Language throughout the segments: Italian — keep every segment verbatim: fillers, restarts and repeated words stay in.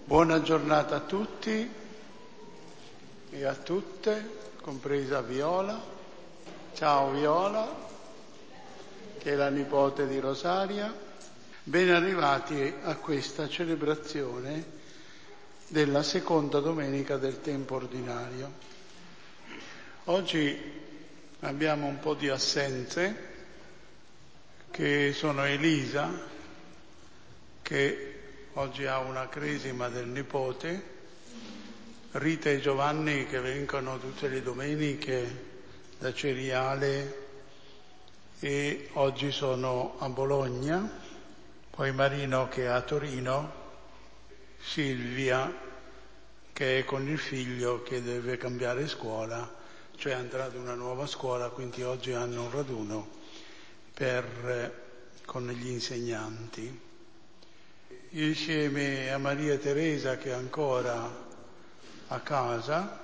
Buona giornata a tutti e a tutte, compresa Viola. Ciao Viola, che è la nipote di Rosaria. Ben arrivati a questa celebrazione della seconda domenica del tempo ordinario. Oggi abbiamo un po' di assenze, che sono Elisa, che oggi ha una cresima del nipote, Rita e Giovanni che vengono tutte le domeniche da Ceriale e oggi sono a Bologna, poi Marino che è a Torino, Silvia che è con il figlio che deve cambiare scuola, cioè andrà ad una nuova scuola, quindi oggi hanno un raduno per, con gli insegnanti. Insieme a Maria Teresa che è ancora a casa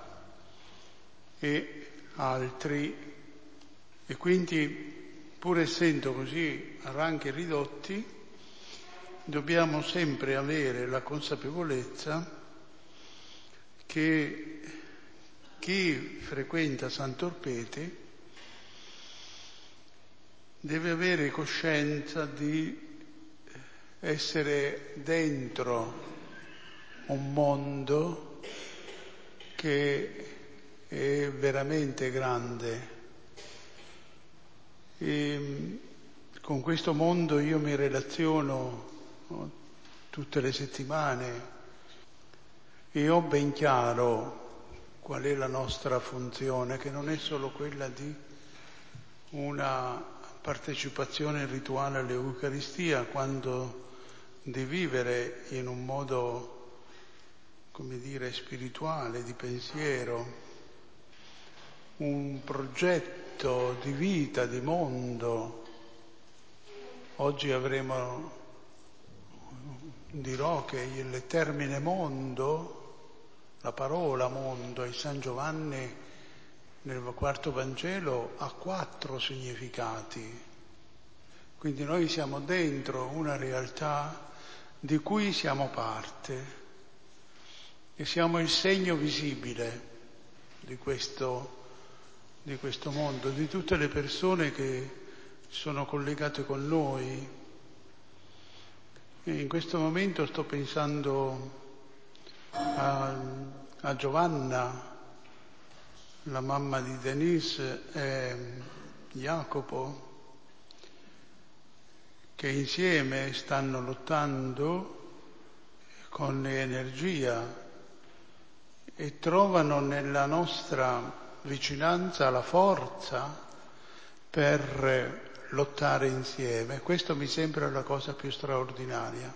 e altri, e quindi pur essendo così a ranchi ridotti dobbiamo sempre avere la consapevolezza che chi frequenta Sant'Orpete deve avere coscienza di essere dentro un mondo che è veramente grande. E con questo mondo io mi relaziono tutte le settimane e ho ben chiaro qual è la nostra funzione, che non è solo quella di una partecipazione rituale all'Eucaristia, quando di vivere in un modo, come dire, spirituale, di pensiero, un progetto di vita, di mondo. Oggi avremo, dirò che il termine mondo, la parola mondo, e San Giovanni nel quarto Vangelo ha quattro significati. Quindi noi siamo dentro una realtà di cui siamo parte e siamo il segno visibile di questo, di questo mondo, di tutte le persone che sono collegate con noi. E in questo momento sto pensando a, a Giovanna, la mamma di Denise e Jacopo, che insieme stanno lottando con energia e trovano nella nostra vicinanza la forza per lottare insieme. Questo mi sembra la cosa più straordinaria,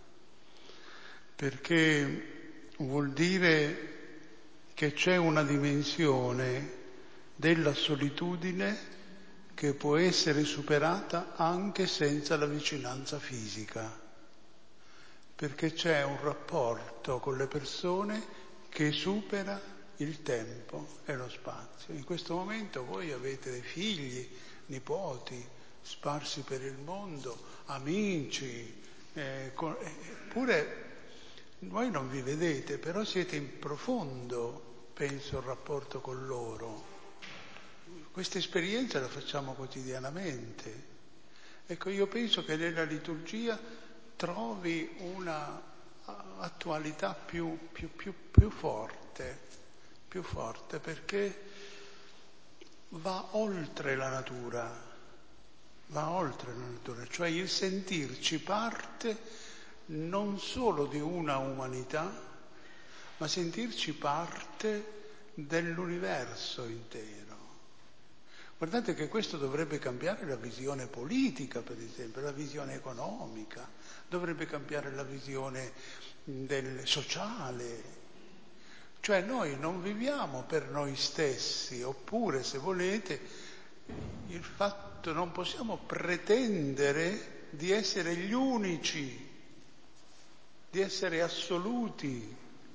perché vuol dire che c'è una dimensione della solitudine che può essere superata anche senza la vicinanza fisica, perché c'è un rapporto con le persone che supera il tempo e lo spazio. In questo momento voi avete dei figli, nipoti, sparsi per il mondo, amici, eh, con, eppure voi non vi vedete, però siete in profondo, penso, il rapporto con loro. Questa esperienza la facciamo quotidianamente. Ecco, io penso che nella liturgia trovi una attualità più, più, più, più forte, più forte, perché va oltre la natura, va oltre la natura, cioè il sentirci parte non solo di una umanità, ma sentirci parte dell'universo intero. Guardate che questo dovrebbe cambiare la visione politica, per esempio, la visione economica, dovrebbe cambiare la visione del sociale. Cioè noi non viviamo per noi stessi, oppure, se volete, il fatto non possiamo pretendere di essere gli unici, di essere assoluti,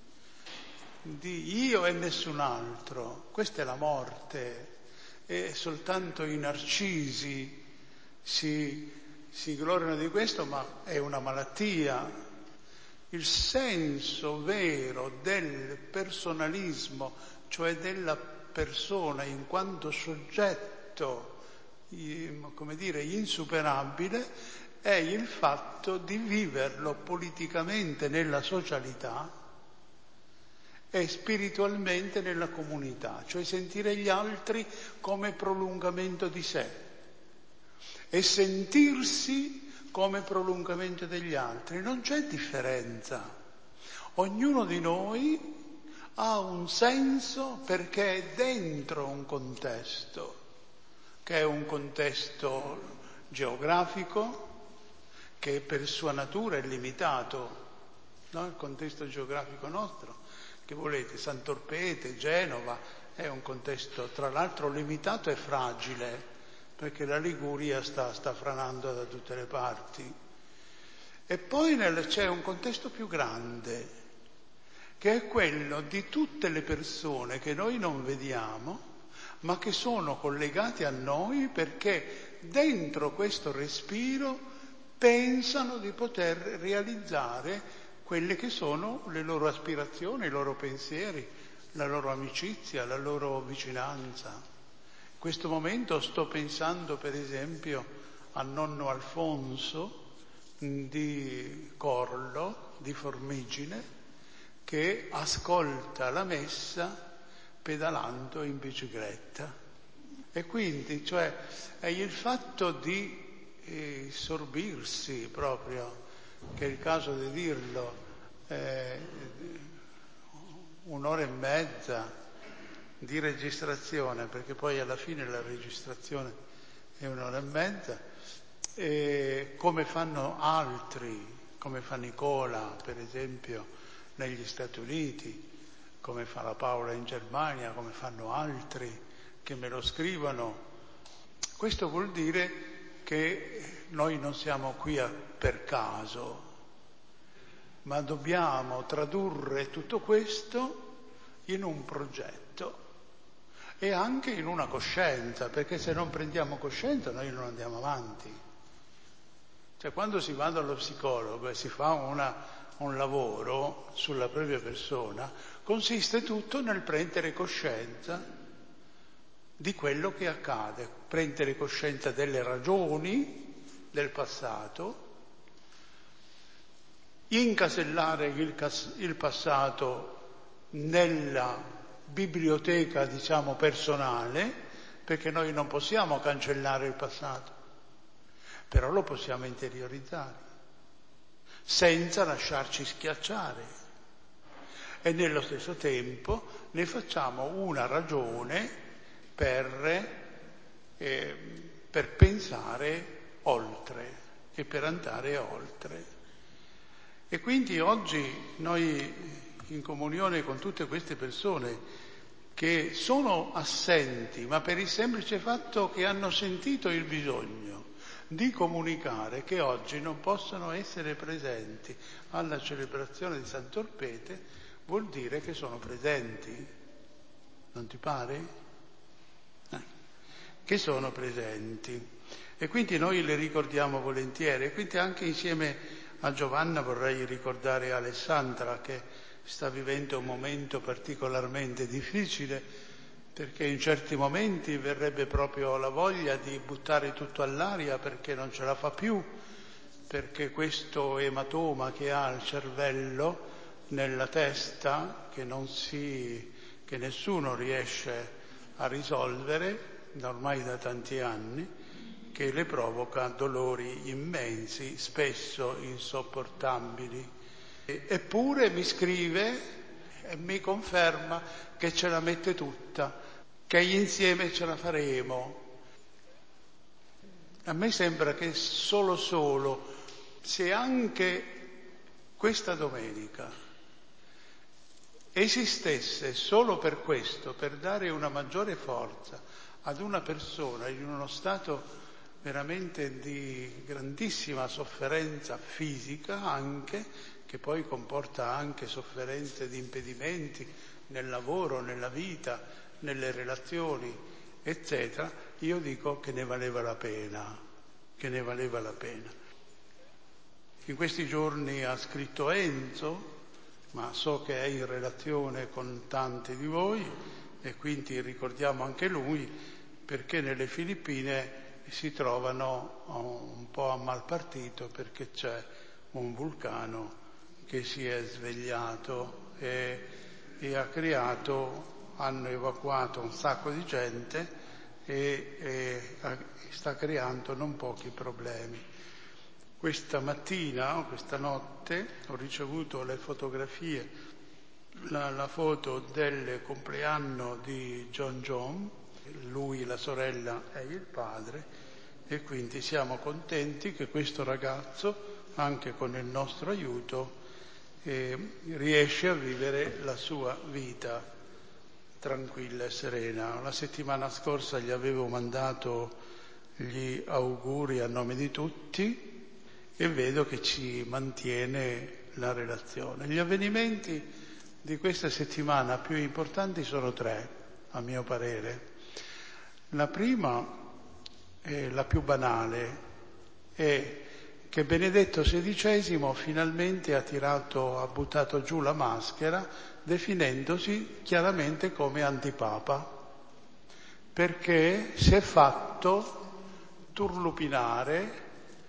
di io e nessun altro. Questa è la morte. E soltanto i narcisi si, si gloriano di questo, ma è una malattia. il senso vero del personalismo, cioè della persona in quanto soggetto, come dire, insuperabile, è il fatto di viverlo politicamente nella socialità e spiritualmente nella comunità, cioè sentire gli altri come prolungamento di sé e sentirsi come prolungamento degli altri. Non c'è differenza. Ognuno di noi ha un senso perché è dentro un contesto, che è un contesto geografico, che per sua natura è limitato, no? Il contesto geografico nostro, che volete, Sant'Orpete, Genova, è un contesto tra l'altro limitato e fragile, perché la Liguria sta, sta franando da tutte le parti. E poi nel, c'è un contesto più grande, che è quello di tutte le persone che noi non vediamo, ma che sono collegate a noi perché dentro questo respiro pensano di poter realizzare quelle che sono le loro aspirazioni, i loro pensieri, la loro amicizia, la loro vicinanza. In questo momento sto pensando per esempio a nonno Alfonso di Corlo, di Formigine, che ascolta la messa pedalando in bicicletta. E quindi, cioè, è il fatto di eh, sorbirsi proprio, che è il caso di dirlo, eh, un'ora e mezza di registrazione, perché poi alla fine la registrazione è un'ora e mezza, e come fanno altri, come fa Nicola, per esempio, negli Stati Uniti, come fa la Paola in Germania, come fanno altri che me lo scrivono. Questo vuol dire che noi non siamo qui a, per caso, ma dobbiamo tradurre tutto questo in un progetto e anche in una coscienza, perché se non prendiamo coscienza noi non andiamo avanti. Cioè quando si va dallo psicologo e si fa una, un lavoro sulla propria persona, consiste tutto nel prendere coscienza di quello che accade, prendere coscienza delle ragioni del passato, incasellare il, cas- il passato nella biblioteca, diciamo, personale, perché noi non possiamo cancellare il passato, però lo possiamo interiorizzare, senza lasciarci schiacciare. E nello stesso tempo ne facciamo una ragione per, eh, per pensare oltre e per andare oltre. E quindi oggi noi, in comunione con tutte queste persone che sono assenti, ma per il semplice fatto che hanno sentito il bisogno di comunicare che oggi non possono essere presenti alla celebrazione di Sant'Orpete, vuol dire che sono presenti. Non ti pare? Che sono presenti, e quindi noi le ricordiamo volentieri. E quindi anche insieme a Giovanna vorrei ricordare Alessandra, che sta vivendo un momento particolarmente difficile, perché in certi momenti verrebbe proprio la voglia di buttare tutto all'aria perché non ce la fa più, perché questo ematoma che ha al cervello, nella testa, che non si, che nessuno riesce a risolvere ormai da tanti anni, che le provoca dolori immensi, spesso insopportabili. E, eppure mi scrive e mi conferma che ce la mette tutta, che insieme ce la faremo. A me sembra che solo solo, se anche questa domenica esistesse solo per questo, per dare una maggiore forza ad una persona in uno stato veramente di grandissima sofferenza fisica anche, che poi comporta anche sofferenze di impedimenti nel lavoro, nella vita, nelle relazioni, eccetera, io dico che ne valeva la pena, che ne valeva la pena. In questi giorni ha scritto Enzo, ma so che è in relazione con tanti di voi e quindi ricordiamo anche lui, perché nelle Filippine si trovano un po' a mal partito perché c'è un vulcano che si è svegliato e, e ha creato, hanno evacuato un sacco di gente e, e sta creando non pochi problemi. Questa mattina, questa notte, ho ricevuto le fotografie, la, la foto del compleanno di John John, lui, la sorella e il padre, e quindi siamo contenti che questo ragazzo, anche con il nostro aiuto, eh, riesce a vivere la sua vita tranquilla e serena. La settimana scorsa gli avevo mandato gli auguri a nome di tutti, e vedo che ci mantiene la relazione. Gli avvenimenti di questa settimana più importanti sono tre, a mio parere. La prima, eh, la più banale, è che Benedetto sedicesimo finalmente ha tirato, ha buttato giù la maschera, definendosi chiaramente come antipapa, perché si è fatto turlupinare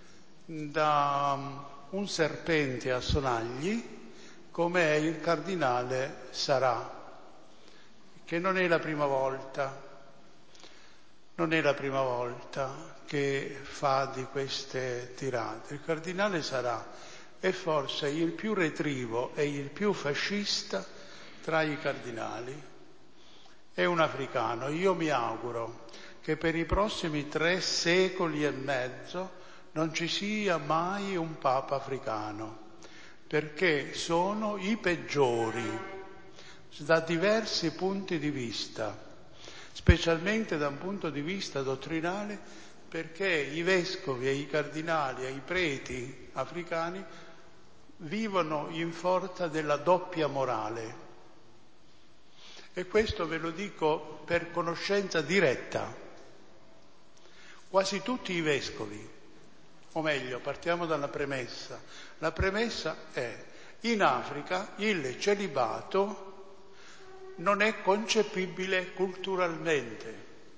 da un serpente a sonagli come è il cardinale Sarà, che non è la prima volta, non è la prima volta che fa di queste tirate. Il cardinale Sarà è forse il più retrivo e il più fascista tra i cardinali. È un africano. Io mi auguro che per i prossimi tre secoli e mezzo non ci sia mai un papa africano, perché sono i peggiori da diversi punti di vista, specialmente da un punto di vista dottrinale, perché i vescovi e i cardinali e i preti africani vivono in forza della doppia morale. E questo ve lo dico per conoscenza diretta. Quasi tutti i vescovi, o meglio, partiamo dalla premessa. La premessa è: in Africa il celibato non è concepibile culturalmente,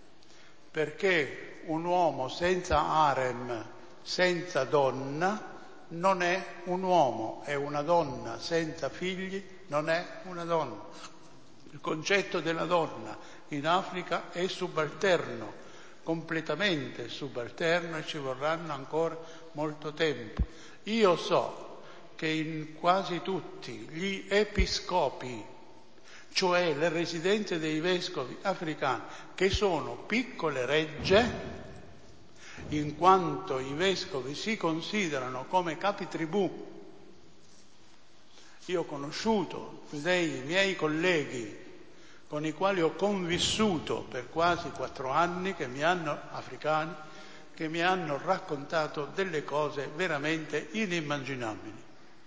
perché un uomo senza harem, senza donna, non è un uomo, è una donna senza figli, non è una donna. Il concetto della donna in Africa è subalterno, completamente subalterno, e ci vorranno ancora molto tempo. Io so che in quasi tutti gli episcopi, cioè le residenze dei vescovi africani, che sono piccole regge, in quanto i vescovi si considerano come capi tribù. Io ho conosciuto dei miei colleghi con i quali ho convissuto per quasi quattro anni, che mi hanno, africani, che mi hanno raccontato delle cose veramente inimmaginabili.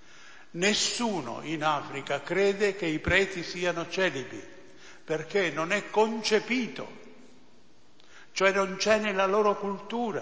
Nessuno in Africa crede che i preti siano celibi, perché non è concepito, cioè non c'è nella loro cultura,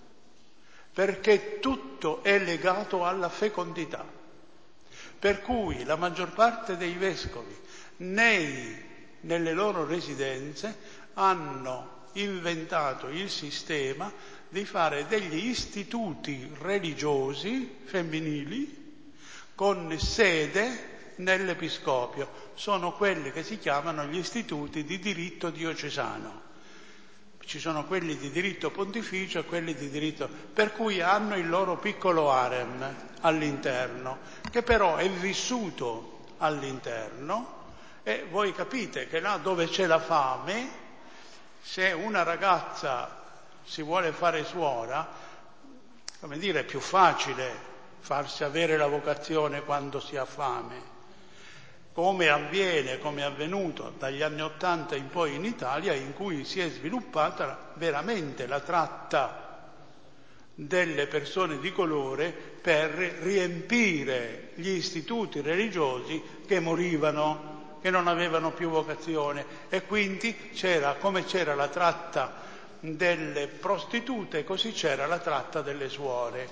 perché tutto è legato alla fecondità. Per cui la maggior parte dei vescovi nei nelle loro residenze hanno inventato il sistema di fare degli istituti religiosi femminili con sede nell'episcopio. Sono quelli che si chiamano gli istituti di diritto diocesano. Ci sono quelli di diritto pontificio e quelli di diritto, per cui hanno il loro piccolo harem all'interno, che però è vissuto all'interno. E voi capite che là dove c'è la fame, se una ragazza si vuole fare suora, come dire, è più facile farsi avere la vocazione quando si ha fame, come avviene, come è avvenuto dagli anni Ottanta in poi in Italia, in cui si è sviluppata veramente la tratta delle persone di colore per riempire gli istituti religiosi che morivano, che non avevano più vocazione, e quindi c'era, come c'era la tratta delle prostitute, così c'era la tratta delle suore.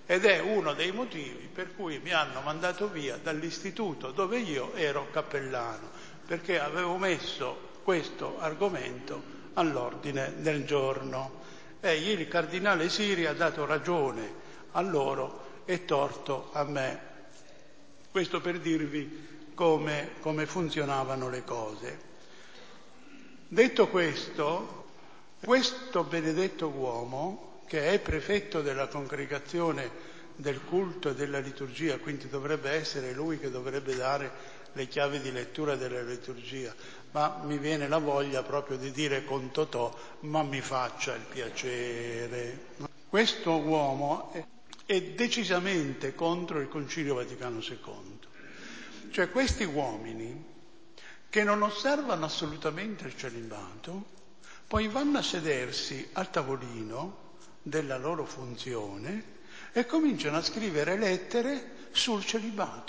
Ed è uno dei motivi per cui mi hanno mandato via dall'istituto dove io ero cappellano, perché avevo messo questo argomento all'ordine del giorno. E il cardinale Siri ha dato ragione a loro e torto a me. Questo per dirvi come, come funzionavano le cose. Detto questo, questo benedetto uomo, che è prefetto della congregazione del culto e della liturgia, quindi dovrebbe essere lui che dovrebbe dare le chiavi di lettura della liturgia, ma mi viene la voglia proprio di dire con Totò, ma mi faccia il piacere. Questo uomo è, è decisamente contro il Concilio Vaticano secondo. Cioè questi uomini che non osservano assolutamente il celibato, poi vanno a sedersi al tavolino della loro funzione e cominciano a scrivere lettere sul celibato.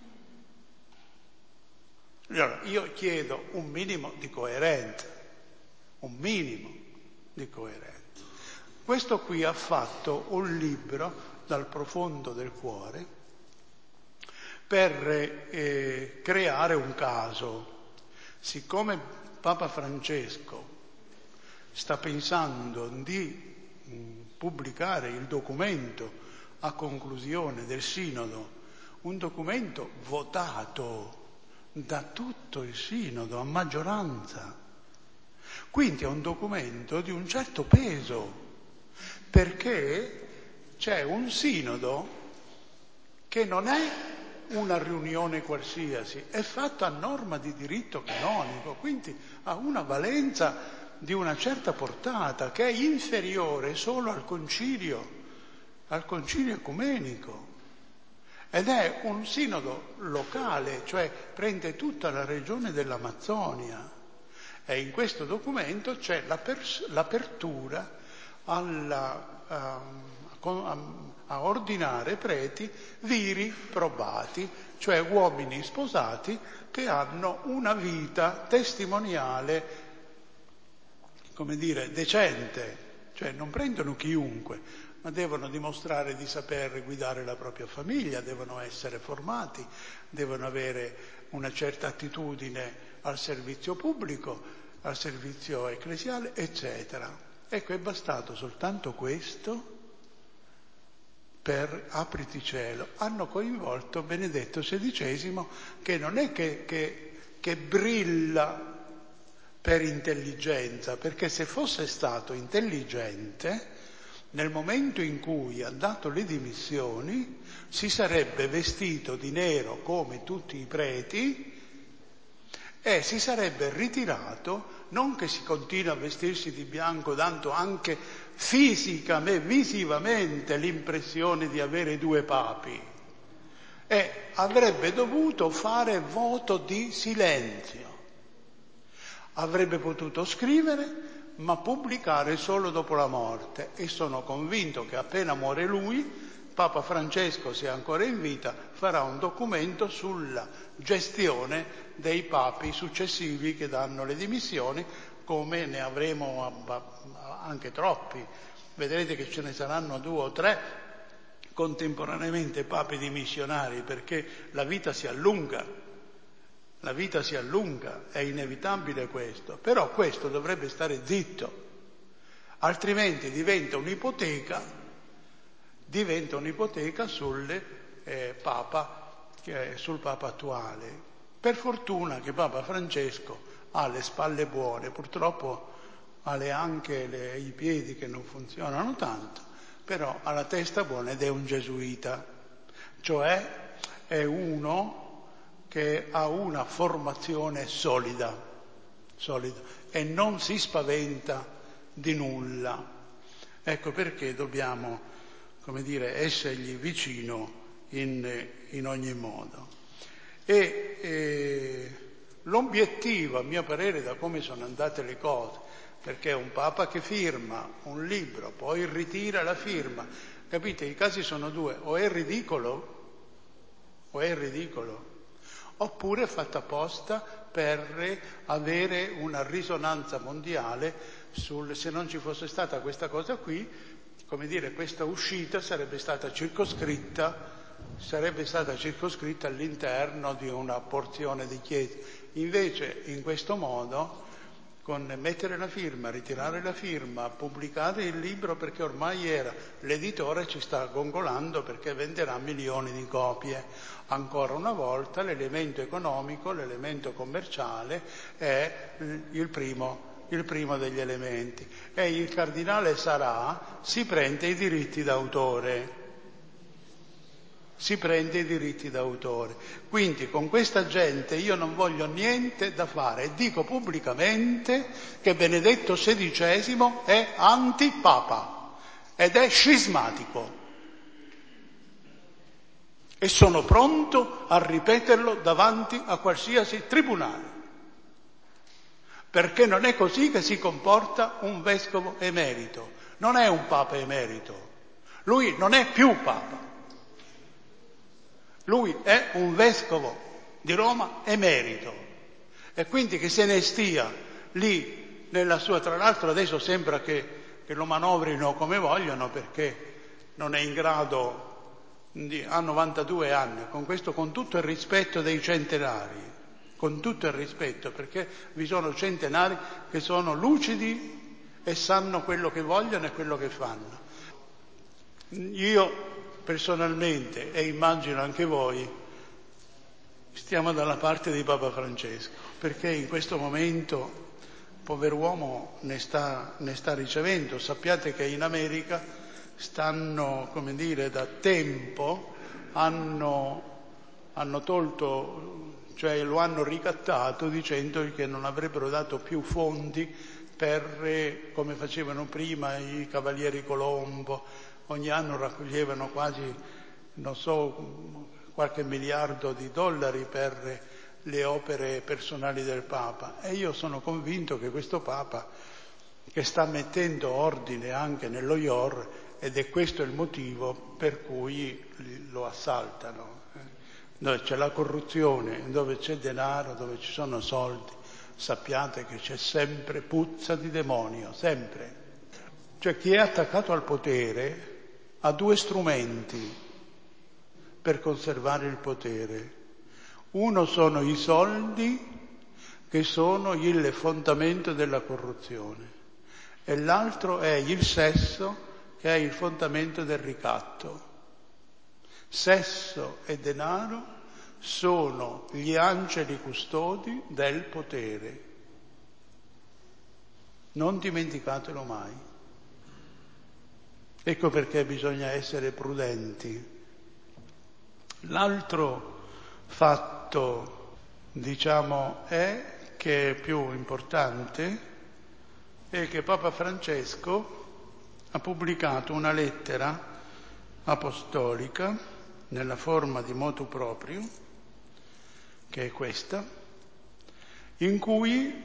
Allora, io chiedo un minimo di coerenza, un minimo di coerenza. Questo qui ha fatto un libro dal profondo del cuore per eh, creare un caso. Siccome Papa Francesco sta pensando di pubblicare il documento a conclusione del Sinodo, un documento votato da tutto il Sinodo a maggioranza. Quindi è un documento di un certo peso, perché c'è un Sinodo che non è una riunione qualsiasi, è fatto a norma di diritto canonico, quindi ha una valenza di una certa portata che è inferiore solo al concilio, al concilio ecumenico. Ed è un sinodo locale, cioè prende tutta la regione dell'Amazzonia. E in questo documento c'è l'apertura alla, a, a, a ordinare preti viri probati, cioè uomini sposati che hanno una vita testimoniale, come dire, decente, cioè non prendono chiunque, ma devono dimostrare di saper guidare la propria famiglia, devono essere formati, devono avere una certa attitudine al servizio pubblico, al servizio ecclesiale, eccetera. Ecco, è bastato soltanto questo per apriti cielo. Hanno coinvolto Benedetto sedicesimo, che non è che, che, che brilla per intelligenza, perché se fosse stato intelligente, nel momento in cui ha dato le dimissioni, si sarebbe vestito di nero come tutti i preti e si sarebbe ritirato, non che si continua a vestirsi di bianco dando anche fisicamente, visivamente l'impressione di avere due papi, e avrebbe dovuto fare voto di silenzio. Avrebbe potuto scrivere, ma pubblicare solo dopo la morte, e sono convinto che appena muore lui, Papa Francesco, se è ancora in vita, farà un documento sulla gestione dei papi successivi che danno le dimissioni, come ne avremo anche troppi. Vedrete che ce ne saranno due o tre contemporaneamente papi dimissionari, perché la vita si allunga. La vita si allunga, è inevitabile questo, però questo dovrebbe stare zitto, altrimenti diventa un'ipoteca, diventa un'ipoteca sul eh, Papa, eh, sul Papa attuale. Per fortuna che Papa Francesco ha le spalle buone, purtroppo ha le, anche le, i piedi che non funzionano tanto, però ha la testa buona ed è un gesuita, cioè è uno che ha una formazione solida, solida e non si spaventa di nulla. Ecco perché dobbiamo, come dire, essergli vicino in, in ogni modo. E eh, l'obiettivo, a mio parere, da come sono andate le cose, perché un Papa che firma un libro, poi ritira la firma, capite? I casi sono due: o è ridicolo, o è ridicolo, oppure è fatta apposta per avere una risonanza mondiale sul, se non ci fosse stata questa cosa qui, come dire, questa uscita sarebbe stata circoscritta, sarebbe stata circoscritta all'interno di una porzione di chiesa. Invece, in questo modo, con mettere la firma, ritirare la firma, pubblicare il libro, perché ormai era, l'editore ci sta gongolando perché venderà milioni di copie. Ancora una volta l'elemento economico, l'elemento commerciale è il primo il primo degli elementi, e il cardinale Sarà si prende i diritti d'autore, si prende i diritti d'autore. Quindi con questa gente io non voglio niente da fare e dico pubblicamente che Benedetto sedicesimo è antipapa ed è scismatico e sono pronto a ripeterlo davanti a qualsiasi tribunale. Perché non è così che si comporta un vescovo emerito, non è un papa emerito, lui non è più papa, lui è un vescovo di Roma emerito e quindi che se ne stia lì nella sua, tra l'altro adesso sembra che, che lo manovrino come vogliono perché non è in grado, di, ha novantadue anni, con questo, con tutto il rispetto dei centenari, con tutto il rispetto, perché vi sono centenari che sono lucidi e sanno quello che vogliono e quello che fanno. Io personalmente, e immagino anche voi, stiamo dalla parte di Papa Francesco, perché in questo momento, pover'uomo, ne sta, ne sta ricevendo. Sappiate che in America stanno, come dire, da tempo, hanno, hanno tolto... cioè lo hanno ricattato dicendo che non avrebbero dato più fondi per, come facevano prima i Cavalieri Colombo, ogni anno raccoglievano quasi, non so, qualche miliardo di dollari per le opere personali del Papa. E io sono convinto che questo Papa, che sta mettendo ordine anche nello I O R, ed è questo il motivo per cui lo assaltano, dove c'è la corruzione, dove c'è denaro, dove ci sono soldi, sappiate che c'è sempre puzza di demonio, sempre. Cioè chi è attaccato al potere ha due strumenti per conservare il potere. Uno sono i soldi, che sono il fondamento della corruzione, e l'altro è il sesso, che è il fondamento del ricatto. Sesso e denaro sono gli angeli custodi del potere. Non dimenticatelo mai. Ecco perché bisogna essere prudenti. L'altro fatto, diciamo, è che è più importante, è che Papa Francesco ha pubblicato una lettera apostolica nella forma di motu proprio, che è questa, in cui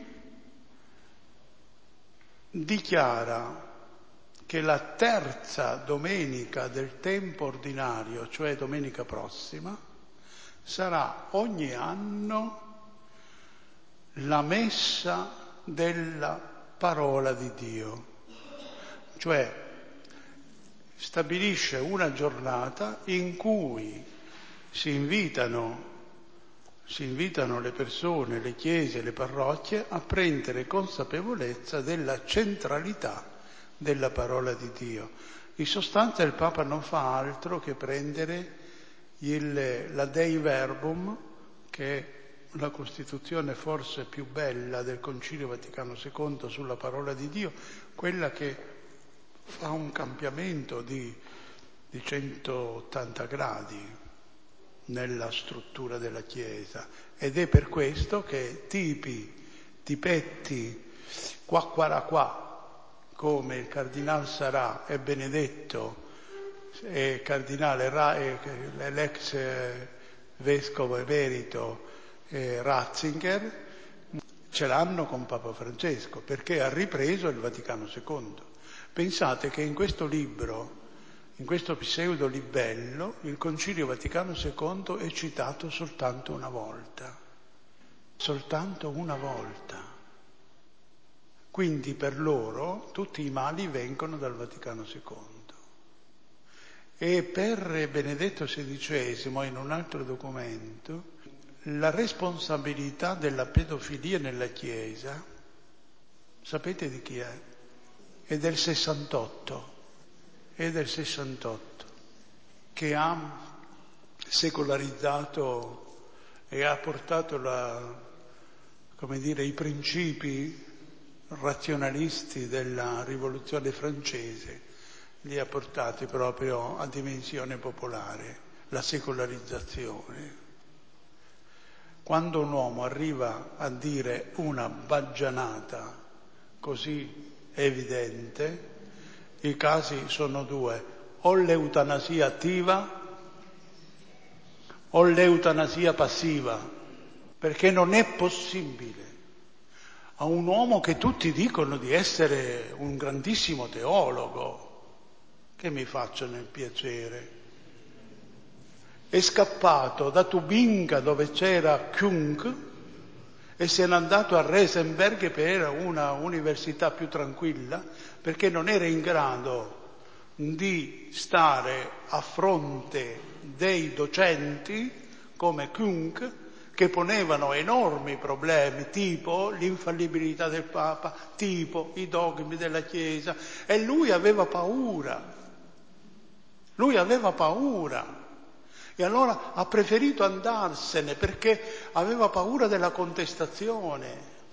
dichiara che la terza domenica del tempo ordinario, cioè domenica prossima, sarà ogni anno la messa della parola di Dio, cioè stabilisce una giornata in cui si invitano, si invitano le persone, le chiese, le parrocchie a prendere consapevolezza della centralità della parola di Dio. In sostanza il Papa non fa altro che prendere il, la Dei Verbum, che è la Costituzione forse più bella del Concilio Vaticano secondo sulla parola di Dio, quella che fa un cambiamento di, di centottanta gradi nella struttura della Chiesa, ed è per questo che tipi, tipetti, qua qua qua, come il Cardinal Sarà e Benedetto e Cardinale Ra, e l'ex vescovo emerito eh, Ratzinger, ce l'hanno con Papa Francesco, perché ha ripreso il Vaticano secondo. Pensate che in questo libro, in questo pseudo libello, il Concilio Vaticano secondo è citato soltanto una volta. Soltanto una volta. Quindi per loro tutti i mali vengono dal Vaticano secondo. E per Benedetto sedicesimo, in un altro documento, la responsabilità della pedofilia nella Chiesa, sapete di chi è? È del sessantotto, è del sessantotto, che ha secolarizzato e ha portato la, come dire, i principi razionalisti della rivoluzione francese, li ha portati proprio a dimensione popolare, la secolarizzazione. Quando un uomo arriva a dire una baggianata così evidente, i casi sono due: o l'eutanasia attiva o l'eutanasia passiva, perché non è possibile a un uomo che tutti dicono di essere un grandissimo teologo, che mi facciano il piacere, è scappato da Tubinga dove c'era Kung e se n'è andato a Reisenberg per una università più tranquilla, perché non era in grado di stare a fronte dei docenti come Kung, che ponevano enormi problemi, tipo l'infallibilità del Papa, tipo i dogmi della Chiesa, e lui aveva paura. Lui aveva paura. E allora ha preferito andarsene perché aveva paura della contestazione.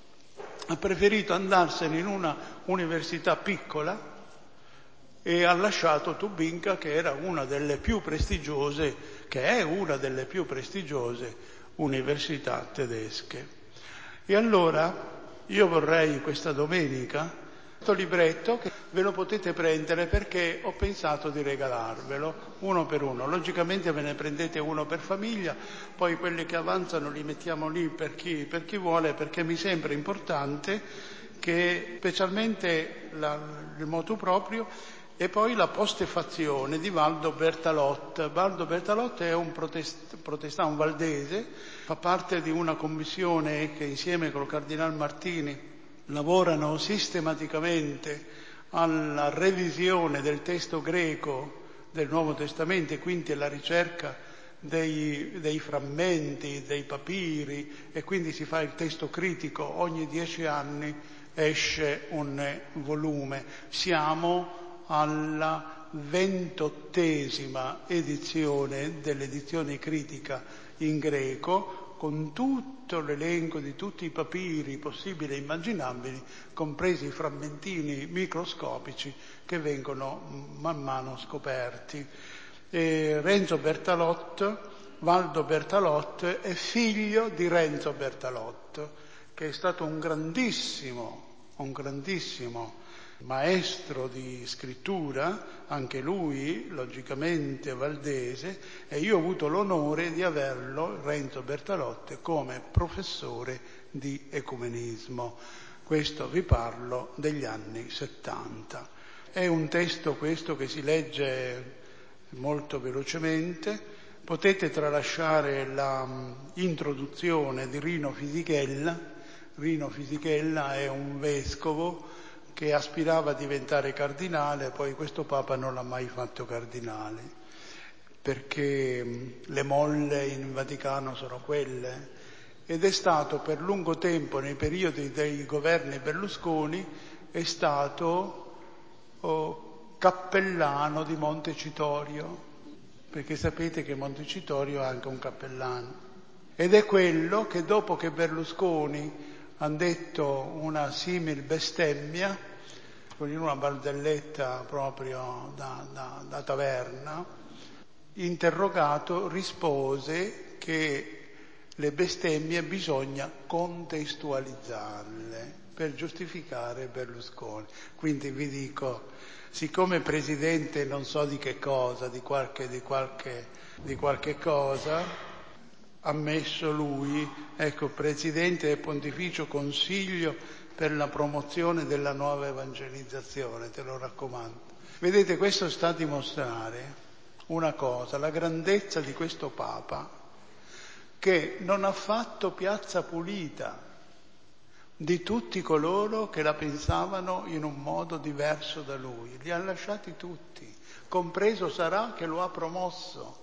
Ha preferito andarsene in una università piccola e ha lasciato Tubinga, che era una delle più prestigiose, che è una delle più prestigiose università tedesche. E allora io vorrei questa domenica questo libretto, che ve lo potete prendere perché ho pensato di regalarvelo uno per uno. Logicamente ve ne prendete uno per famiglia, poi quelli che avanzano li mettiamo lì per chi, per chi vuole, perché mi sembra importante che specialmente la, il motu proprio e poi la postefazione di Valdo Bertalotte. Valdo Bertalotte è un protest, protestante, un valdese, fa parte di una commissione che insieme col Cardinal Martini lavorano sistematicamente alla revisione del testo greco del Nuovo Testamento e quindi alla ricerca dei, dei frammenti, dei papiri, e quindi si fa il testo critico. Ogni dieci anni esce un volume. Siamo alla ventottesima edizione dell'edizione critica in greco, con tutto l'elenco di tutti i papiri possibili e immaginabili, compresi i frammentini microscopici che vengono man mano scoperti. E Renzo Bertalotte, Valdo Bertalotte, è figlio di Renzo Bertalotte, che è stato un grandissimo, un grandissimo maestro di scrittura, anche lui logicamente valdese, e io ho avuto l'onore di averlo, Renzo Bertalotte, come professore di ecumenismo. Questo vi parlo degli anni settanta. È un testo questo che si legge molto velocemente. Potete tralasciare l'introduzione di Rino Fisichella. Rino Fisichella è un vescovo che aspirava a diventare cardinale, poi questo Papa non l'ha mai fatto cardinale, perché le molle in Vaticano sono quelle, ed è stato per lungo tempo, nei periodi dei governi Berlusconi, è stato oh, cappellano di Montecitorio, perché sapete che Montecitorio ha anche un cappellano, ed è quello che dopo che Berlusconi hanno detto una simil bestemmia, in una barzelletta proprio da, da, da taverna, interrogato rispose che le bestemmie bisogna contestualizzarle per giustificare Berlusconi. Quindi vi dico, siccome presidente non so di che cosa, di qualche, di qualche, di qualche cosa, ammesso lui, ecco, Presidente del Pontificio Consiglio per la promozione della nuova evangelizzazione, te lo raccomando. Vedete, questo sta a dimostrare una cosa, la grandezza di questo Papa, che non ha fatto piazza pulita, di tutti coloro che la pensavano in un modo diverso da lui. Li ha lasciati tutti, compreso Sarà che lo ha promosso.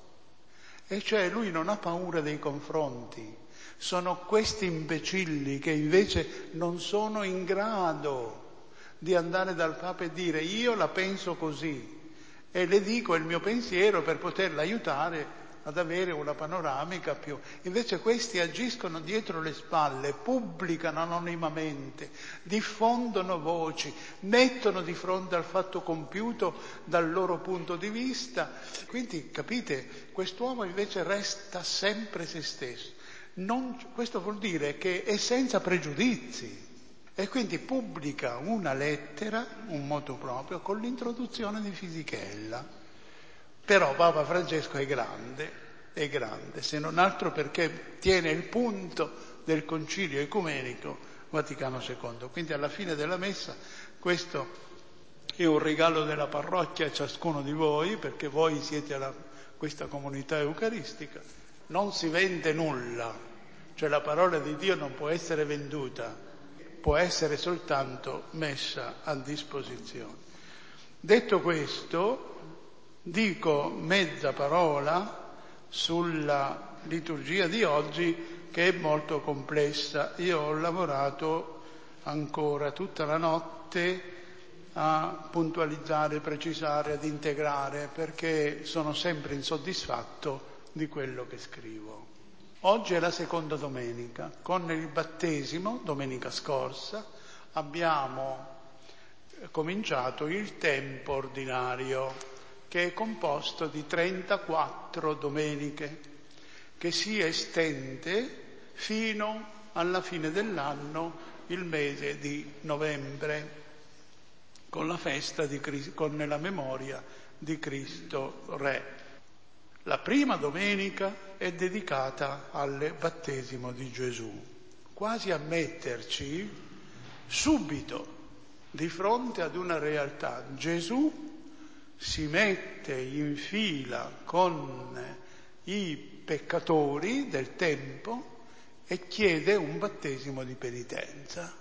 E cioè lui non ha paura dei confronti. Sono questi imbecilli che invece non sono in grado di andare dal Papa e dire io la penso così e le dico il mio pensiero per poterla aiutare ad avere una panoramica più. Invece questi agiscono dietro le spalle, pubblicano anonimamente, diffondono voci, mettono di fronte al fatto compiuto dal loro punto di vista. Quindi, capite, quest'uomo invece resta sempre se stesso. Non, questo vuol dire che è senza pregiudizi. E quindi pubblica una lettera, un motu proprio, con l'introduzione di Fisichella. Però Papa Francesco è grande, è grande, se non altro perché tiene il punto del Concilio Ecumenico Vaticano secondo. Quindi alla fine della messa questo è un regalo della parrocchia a ciascuno di voi, perché voi siete la, questa comunità eucaristica. Non si vende nulla, cioè la parola di Dio non può essere venduta, può essere soltanto messa a disposizione. Detto questo, dico mezza parola sulla liturgia di oggi, che è molto complessa. Io ho lavorato ancora tutta la notte a puntualizzare, precisare, ad integrare, perché sono sempre insoddisfatto di quello che scrivo. Oggi è la seconda domenica. Con il battesimo, domenica scorsa, abbiamo cominciato il tempo ordinario, che è composto di trentaquattro domeniche, che si estende fino alla fine dell'anno, il mese di novembre, con la festa di Cristo, con la memoria di Cristo Re. La prima domenica è dedicata al battesimo di Gesù, quasi a metterci subito di fronte ad una realtà. Gesù si mette in fila con i peccatori del tempo e chiede un battesimo di penitenza.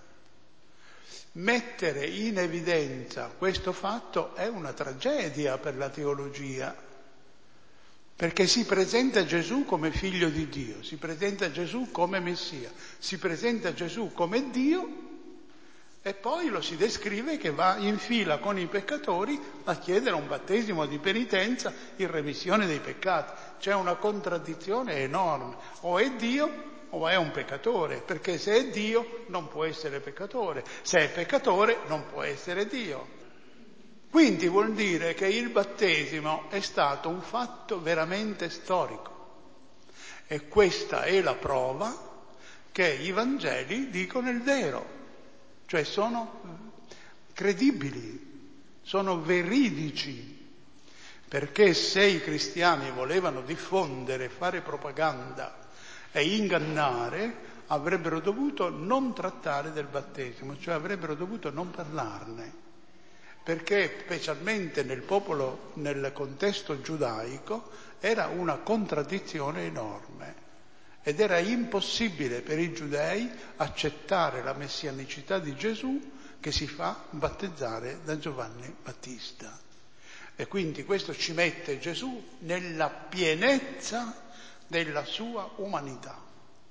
Mettere in evidenza questo fatto è una tragedia per la teologia, perché si presenta Gesù come figlio di Dio, si presenta Gesù come Messia, si presenta Gesù come Dio e poi lo si descrive che va in fila con i peccatori a chiedere un battesimo di penitenza in remissione dei peccati. C'è una contraddizione enorme, o è Dio o è un peccatore, perché se è Dio non può essere peccatore, se è peccatore non può essere Dio. Quindi vuol dire che il battesimo è stato un fatto veramente storico e questa è la prova che i Vangeli dicono il vero, cioè sono credibili, sono veridici, perché se i cristiani volevano diffondere, fare propaganda e ingannare, avrebbero dovuto non trattare del battesimo, cioè avrebbero dovuto non parlarne. Perché specialmente nel popolo, nel contesto giudaico, era una contraddizione enorme ed era impossibile per i giudei accettare la messianicità di Gesù che si fa battezzare da Giovanni Battista. E quindi questo ci mette Gesù nella pienezza della sua umanità.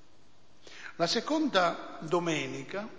La seconda domenica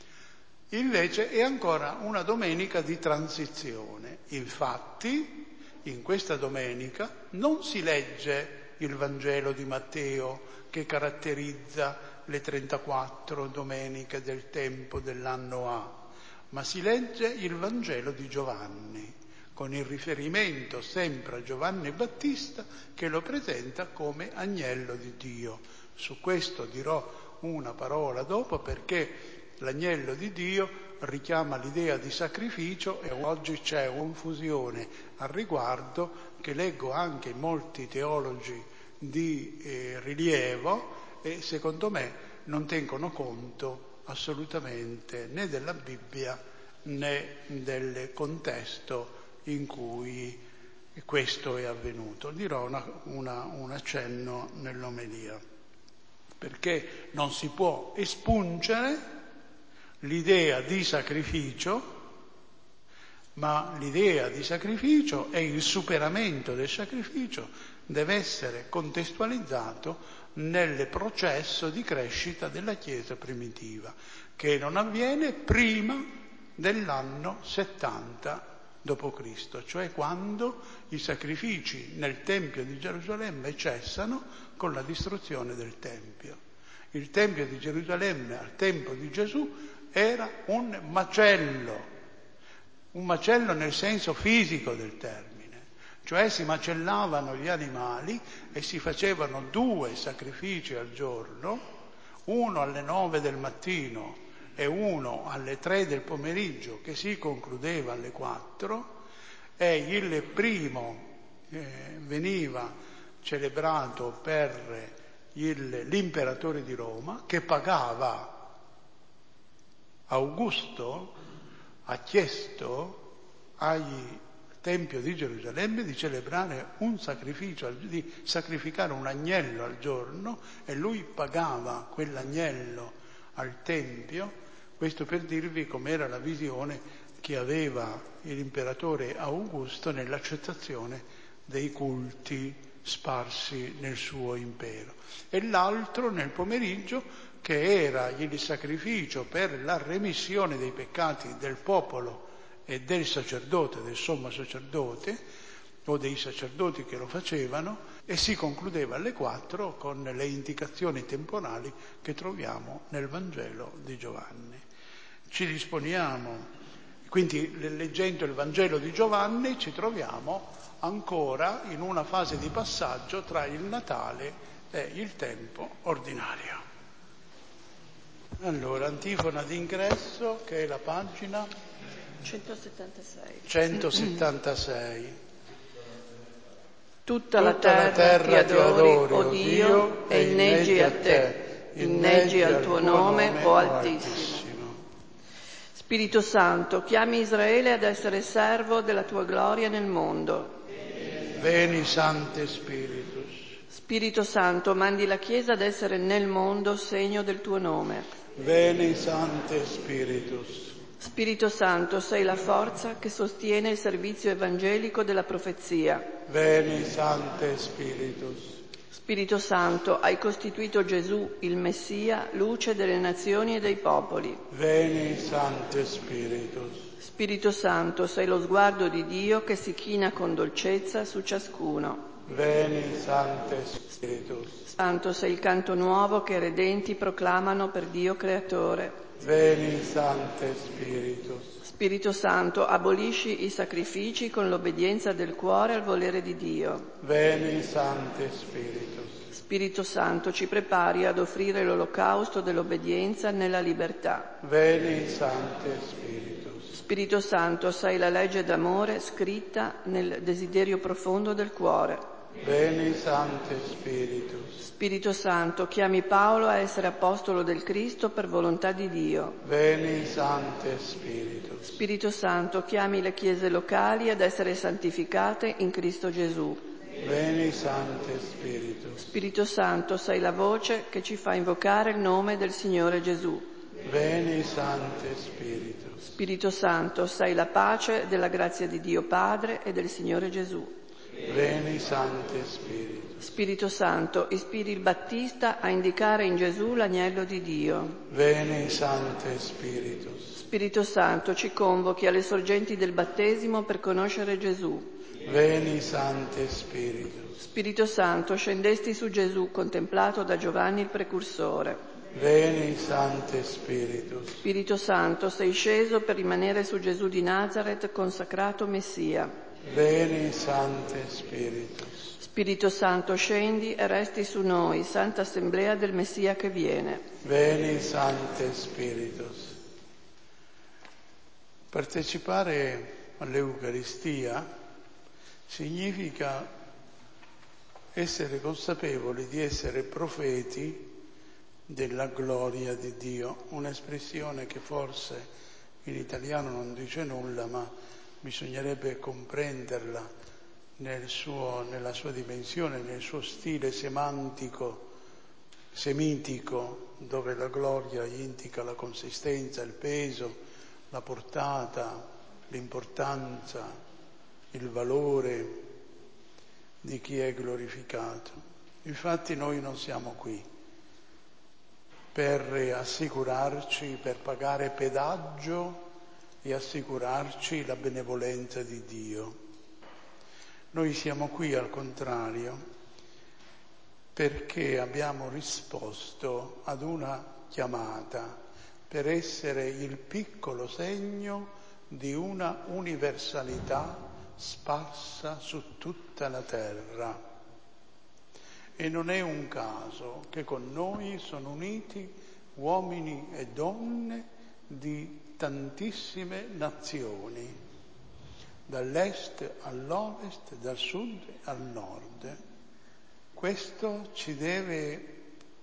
invece è ancora una domenica di transizione. Infatti, in questa domenica non si legge il Vangelo di Matteo che caratterizza le trentaquattro domeniche del tempo dell'anno A, ma si legge il Vangelo di Giovanni, con il riferimento sempre a Giovanni Battista che lo presenta come agnello di Dio. Su questo dirò una parola dopo, perché l'agnello di Dio richiama l'idea di sacrificio e oggi c'è una confusione al riguardo che leggo anche in molti teologi di eh, rilievo e secondo me non tengono conto assolutamente né della Bibbia né del contesto in cui questo è avvenuto. Dirò una, una, un accenno nell'omelia, perché non si può espungere l'idea di sacrificio, ma l'idea di sacrificio e il superamento del sacrificio deve essere contestualizzato nel processo di crescita della Chiesa primitiva, che non avviene prima dell'anno settanta dopo Cristo, cioè quando i sacrifici nel Tempio di Gerusalemme cessano con la distruzione del Tempio. Il Tempio di Gerusalemme al tempo di Gesù era un macello, un macello nel senso fisico del termine, cioè si macellavano gli animali e si facevano due sacrifici al giorno, uno alle nove del mattino e uno alle tre del pomeriggio, che si concludeva alle quattro, e il primo eh, veniva celebrato per il, l'imperatore di Roma, che pagava. Augusto ha chiesto al Tempio di Gerusalemme di celebrare un sacrificio, di sacrificare un agnello al giorno, e lui pagava quell'agnello al Tempio. Questo per dirvi com'era la visione che aveva l'imperatore Augusto nell'accettazione dei culti sparsi nel suo impero. E l'altro nel pomeriggio, che era il sacrificio per la remissione dei peccati del popolo e del sacerdote, del sommo sacerdote, o dei sacerdoti che lo facevano, e si concludeva alle quattro con le indicazioni temporali che troviamo nel Vangelo di Giovanni. Ci disponiamo, quindi leggendo il Vangelo di Giovanni ci troviamo ancora in una fase di passaggio tra il Natale e il tempo ordinario. Allora, antifona d'ingresso, che è la pagina centosettantasei. centosettantasei. Tutta la terra, Tutta la terra ti adori, o Dio, e inneggi a te, inneggi al tuo nome, o Altissimo. Spirito Santo, chiami Israele ad essere servo della tua gloria nel mondo. Veni Sancte Spiritus. Spirito Santo, mandi la Chiesa ad essere nel mondo segno del tuo nome. Veni Sancte Spiritus. Spirito Santo, sei la forza che sostiene il servizio evangelico della profezia. Veni Sancte Spiritus. Spirito Santo, hai costituito Gesù, il Messia, luce delle nazioni e dei popoli. Veni Sancte Spiritus. Spirito Santo, sei lo sguardo di Dio che si china con dolcezza su ciascuno. Veni Sancte Spiritus. Santo, sei il canto nuovo che i redenti proclamano per Dio Creatore. Veni Sancte Spiritus. Spirito Santo, abolisci i sacrifici con l'obbedienza del cuore al volere di Dio. Veni Sancte Spiritus. Spirito Santo, ci prepari ad offrire l'olocausto dell'obbedienza nella libertà. Veni Sancte Spiritus. Spirito Santo, sei la legge d'amore scritta nel desiderio profondo del cuore. Veni Sancte Spiritus. Spirito Santo, chiami Paolo a essere apostolo del Cristo per volontà di Dio. Veni Sancte Spiritus. Spirito Santo, chiami le chiese locali ad essere santificate in Cristo Gesù. Veni Sancte Spiritus. Spirito Santo, sei la voce che ci fa invocare il nome del Signore Gesù. Veni Sancte Spiritus. Spirito Santo, sei la pace della grazia di Dio Padre e del Signore Gesù. Veni Sancte Spiritus. Spirito Santo, ispiri il Battista a indicare in Gesù l'agnello di Dio. Veni Sancte Spiritus. Spirito Santo, ci convochi alle sorgenti del battesimo per conoscere Gesù. Veni Sancte Spiritus. Spirito Santo, scendesti su Gesù contemplato da Giovanni il Precursore. Veni Sancte Spiritus. Spirito Santo, sei sceso per rimanere su Gesù di Nazaret consacrato Messia. Veni Sancte Spiritus. Spirito Santo, scendi e resti su noi, Santa Assemblea del Messia che viene. Veni Sancte Spiritus. Partecipare all'Eucaristia significa essere consapevoli di essere profeti della gloria di Dio, un'espressione che forse in italiano non dice nulla, ma bisognerebbe comprenderla nel suo, nella sua dimensione, nel suo stile semantico, semitico dove la gloria indica la consistenza, il peso, la portata, l'importanza, il valore di chi è glorificato. Infatti noi non siamo qui per assicurarci, per pagare pedaggio e assicurarci la benevolenza di Dio. Noi siamo qui al contrario perché abbiamo risposto ad una chiamata per essere il piccolo segno di una universalità sparsa su tutta la terra. E non è un caso che con noi sono uniti uomini e donne di tantissime nazioni, dall'est all'ovest, dal sud al nord. Questo ci deve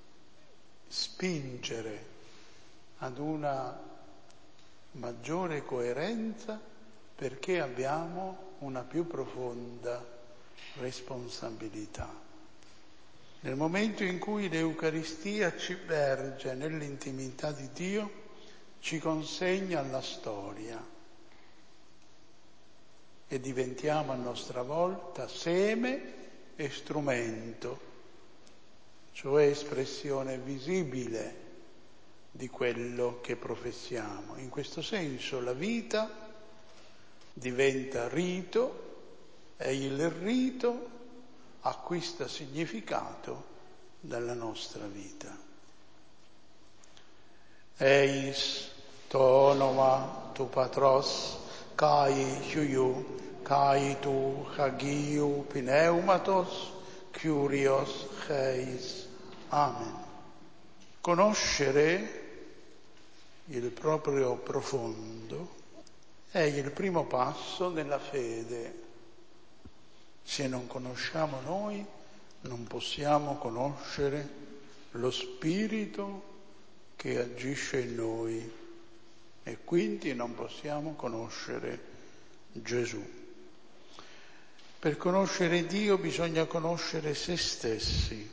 spingere ad una maggiore coerenza perché abbiamo una più profonda responsabilità. Nel momento in cui l'Eucaristia ci verge nell'intimità di Dio, ci consegna la storia e diventiamo a nostra volta seme e strumento, cioè espressione visibile di quello che professiamo. In questo senso la vita diventa rito e il rito acquista significato dalla nostra vita. Eis to onoma tu patros kai huiu kai tu hagiu pneumatos curios heis. Amen. Conoscere il proprio profondo è il primo passo nella fede. Se non conosciamo noi, non possiamo conoscere lo Spirito che agisce in noi e quindi non possiamo conoscere Gesù. Per conoscere Dio bisogna conoscere se stessi,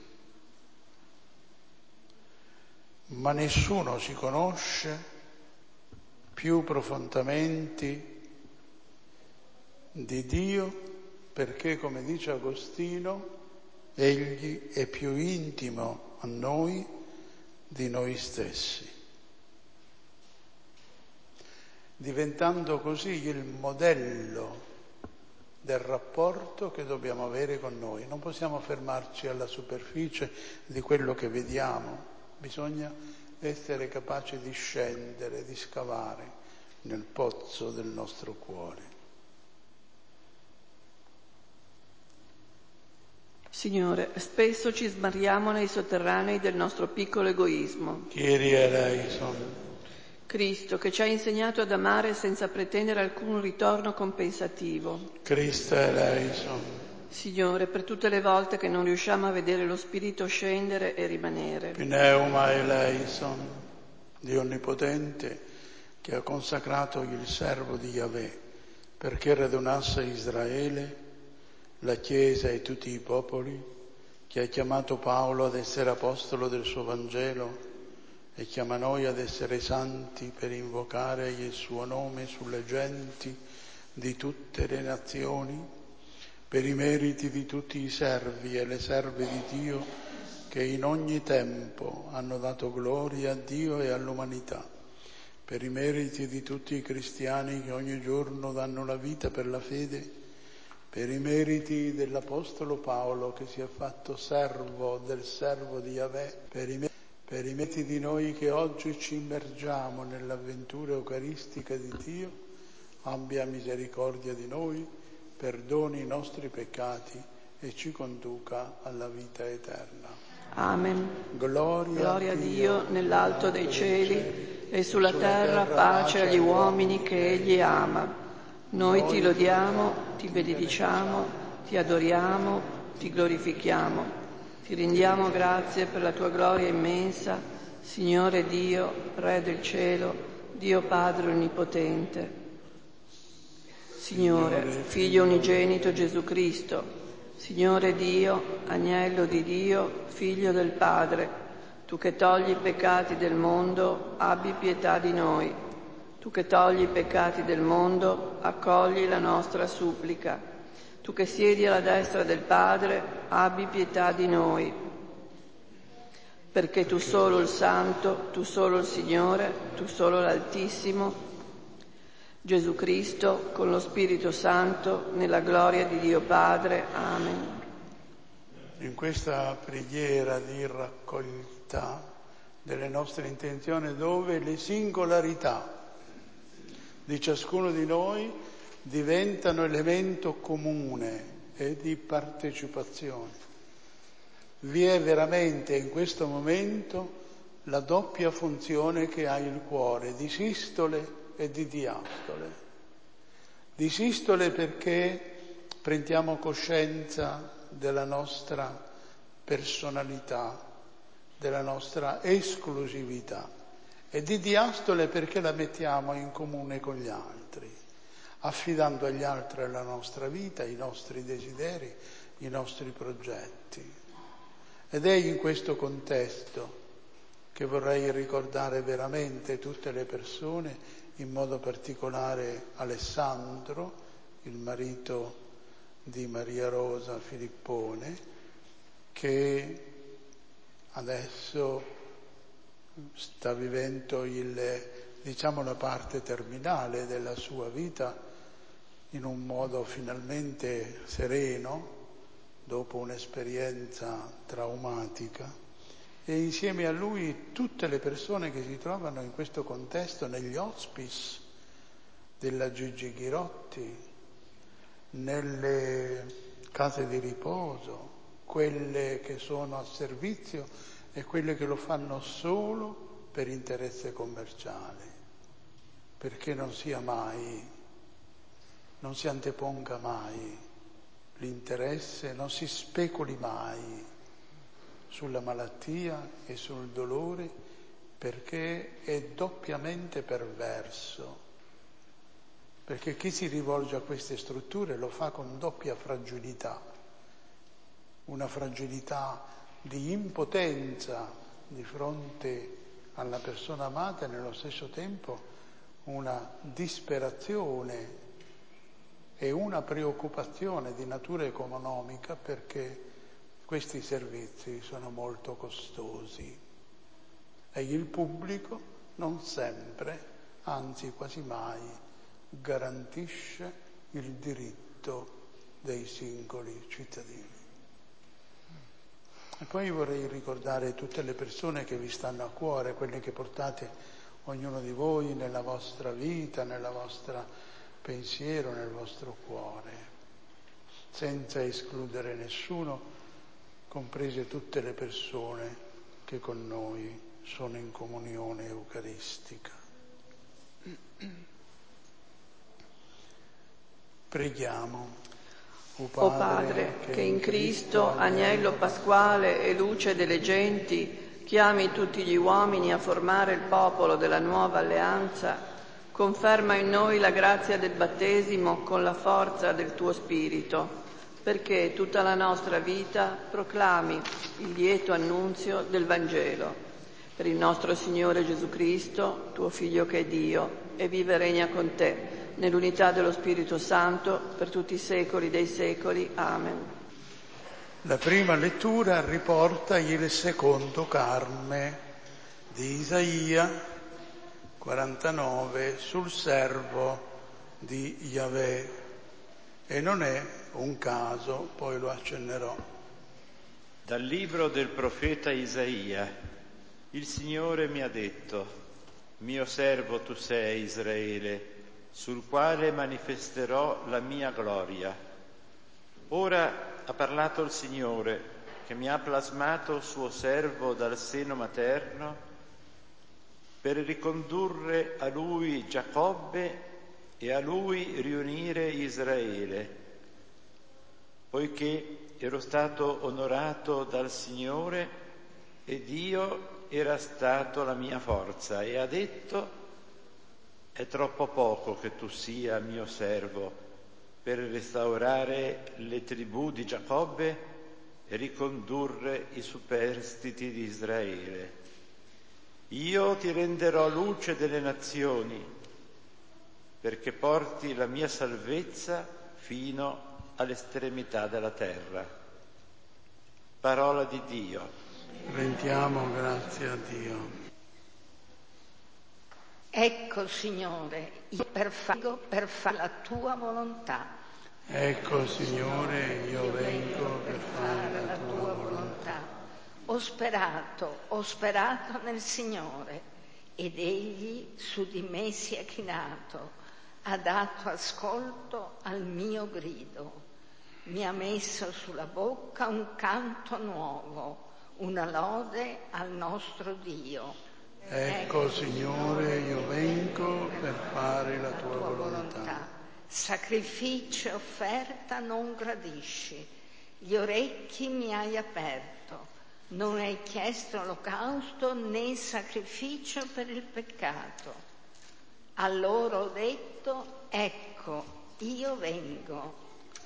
ma nessuno si conosce più profondamente di Dio perché, come dice Agostino, Egli è più intimo a noi di noi stessi, diventando così il modello del rapporto che dobbiamo avere con noi. Non possiamo fermarci alla superficie di quello che vediamo, bisogna essere capaci di scendere, di scavare nel pozzo del nostro cuore. Signore, spesso ci smarriamo nei sotterranei del nostro piccolo egoismo. Kyrie eleison. Cristo, che ci ha insegnato ad amare senza pretendere alcun ritorno compensativo. Cristo eleison. Signore, per tutte le volte che non riusciamo a vedere lo Spirito scendere e rimanere. Pneuma eleison, Dio Onnipotente, che ha consacrato il servo di Yahweh perché radunasse Israele, la Chiesa e tutti i popoli, che ha chiamato Paolo ad essere apostolo del suo Vangelo e chiama noi ad essere santi per invocare il suo nome sulle genti di tutte le nazioni, per i meriti di tutti i servi e le serve di Dio che in ogni tempo hanno dato gloria a Dio e all'umanità, per i meriti di tutti i cristiani che ogni giorno danno la vita per la fede, per i meriti dell'Apostolo Paolo che si è fatto servo del servo di Yahweh, per i, per i meriti di noi che oggi ci immergiamo nell'avventura eucaristica di Dio, abbia misericordia di noi, perdoni i nostri peccati e ci conduca alla vita eterna. Amen. Gloria, Gloria a Dio, Dio nell'alto dei cieli, cieli e sulla, sulla terra, terra pace agli uomini che Egli ama. Noi ti lodiamo, ti benediciamo, ti adoriamo, ti glorifichiamo. Ti rendiamo grazie per la tua gloria immensa, Signore Dio, Re del cielo, Dio Padre Onnipotente. Signore, Figlio unigenito Gesù Cristo, Signore Dio, Agnello di Dio, Figlio del Padre, Tu che togli i peccati del mondo, abbi pietà di noi. Tu che togli i peccati del mondo, accogli la nostra supplica. Tu che siedi alla destra del Padre, abbi pietà di noi. Perché tu solo il Santo, tu solo il Signore, tu solo l'Altissimo, Gesù Cristo, con lo Spirito Santo, nella gloria di Dio Padre. Amen. In questa preghiera di raccolta delle nostre intenzioni, dove le singolarità di ciascuno di noi diventano elemento comune e di partecipazione, vi è veramente in questo momento la doppia funzione che ha il cuore, di sistole e di diastole. Di sistole perché prendiamo coscienza della nostra personalità, della nostra esclusività, e di diastole perché la mettiamo in comune con gli altri, affidando agli altri la nostra vita, i nostri desideri, i nostri progetti. Ed è in questo contesto che vorrei ricordare veramente tutte le persone, in modo particolare Alessandro, il marito di Maria Rosa Filippone, che adesso sta vivendo il, diciamo, la parte terminale della sua vita in un modo finalmente sereno, dopo un'esperienza traumatica, e insieme a lui tutte le persone che si trovano in questo contesto negli hospice della Gigi Ghirotti, nelle case di riposo, quelle che sono a servizio e quelle che lo fanno solo per interesse commerciale, perché non sia mai, non si anteponga mai l'interesse, non si speculi mai sulla malattia e sul dolore, perché è doppiamente perverso. Perché chi si rivolge a queste strutture lo fa con doppia fragilità, una fragilità di impotenza di fronte alla persona amata e nello stesso tempo una disperazione e una preoccupazione di natura economica, perché questi servizi sono molto costosi e il pubblico non sempre, anzi quasi mai, garantisce il diritto dei singoli cittadini. E poi vorrei ricordare tutte le persone che vi stanno a cuore, quelle che portate ognuno di voi nella vostra vita, nella vostra pensiero, nel vostro cuore, senza escludere nessuno, comprese tutte le persone che con noi sono in comunione eucaristica. Preghiamo. O Padre, o Padre che in Cristo, agnello pasquale e luce delle genti, chiami tutti gli uomini a formare il popolo della nuova alleanza, conferma in noi la grazia del battesimo con la forza del tuo Spirito, perché tutta la nostra vita proclami il lieto annunzio del Vangelo. Per il nostro Signore Gesù Cristo, tuo Figlio che è Dio, e vive e regna con te, nell'unità dello Spirito Santo, per tutti i secoli dei secoli. Amen. La prima lettura riporta il secondo carme di Isaia quarantanove sul servo di Yahweh, e non è un caso, poi lo accennerò. Dal libro del profeta Isaia: il Signore mi ha detto: mio servo tu sei, Israele, sul quale manifesterò la mia gloria. Ora ha parlato il Signore, che mi ha plasmato suo servo dal seno materno, per ricondurre a lui Giacobbe e a lui riunire Israele, poiché ero stato onorato dal Signore e Dio era stato la mia forza, e ha detto: è troppo poco che tu sia mio servo per restaurare le tribù di Giacobbe e ricondurre i superstiti di Israele. Io ti renderò luce delle nazioni, perché porti la mia salvezza fino all'estremità della terra. Parola di Dio. Rendiamo grazie a Dio. Ecco, Signore, io prego per fare la tua volontà. Ecco, Signore, io vengo per fare la tua volontà. Ho sperato, ho sperato nel Signore, ed Egli su di me si è chinato, ha dato ascolto al mio grido. Mi ha messo sulla bocca un canto nuovo, una lode al nostro Dio. Ecco, Signore, io vengo per fare la tua volontà. Sacrificio e offerta non gradisci, gli orecchi mi hai aperto, non hai chiesto olocausto né sacrificio per il peccato. Allora ho detto, ecco, io vengo.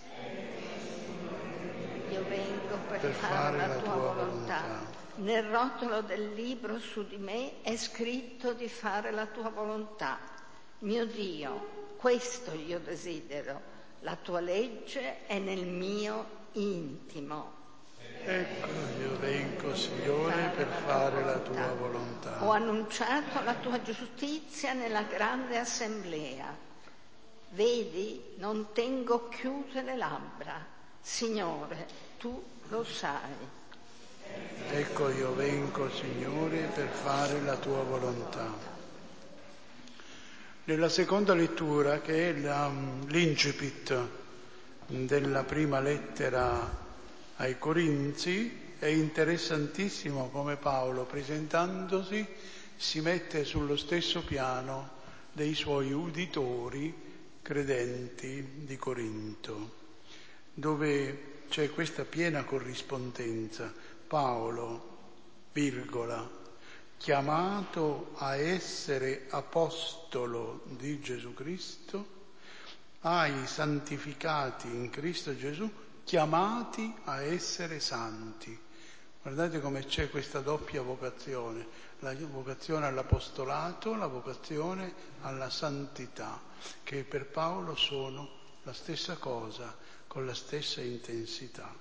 Io vengo per, per fare la tua, tua volontà. volontà. Nel rotolo del libro su di me è scritto di fare la tua volontà. Mio Dio, questo io desidero, la tua legge è nel mio intimo. Ecco, io vengo, Signore, per fare la tua volontà. Ho annunciato la tua giustizia nella grande assemblea. Vedi, non tengo chiuse le labbra. Signore, tu lo sai. Ecco, io vengo, Signore, per fare la tua volontà. Nella seconda lettura, che è la, l'incipit della prima lettera ai Corinzi, è interessantissimo come Paolo, presentandosi, si mette sullo stesso piano dei suoi uditori credenti di Corinto, dove c'è questa piena corrispondenza. Paolo, virgola, chiamato a essere apostolo di Gesù Cristo, ai santificati in Cristo Gesù, chiamati a essere santi. Guardate come c'è questa doppia vocazione, la vocazione all'apostolato, la vocazione alla santità, che per Paolo sono la stessa cosa, con la stessa intensità.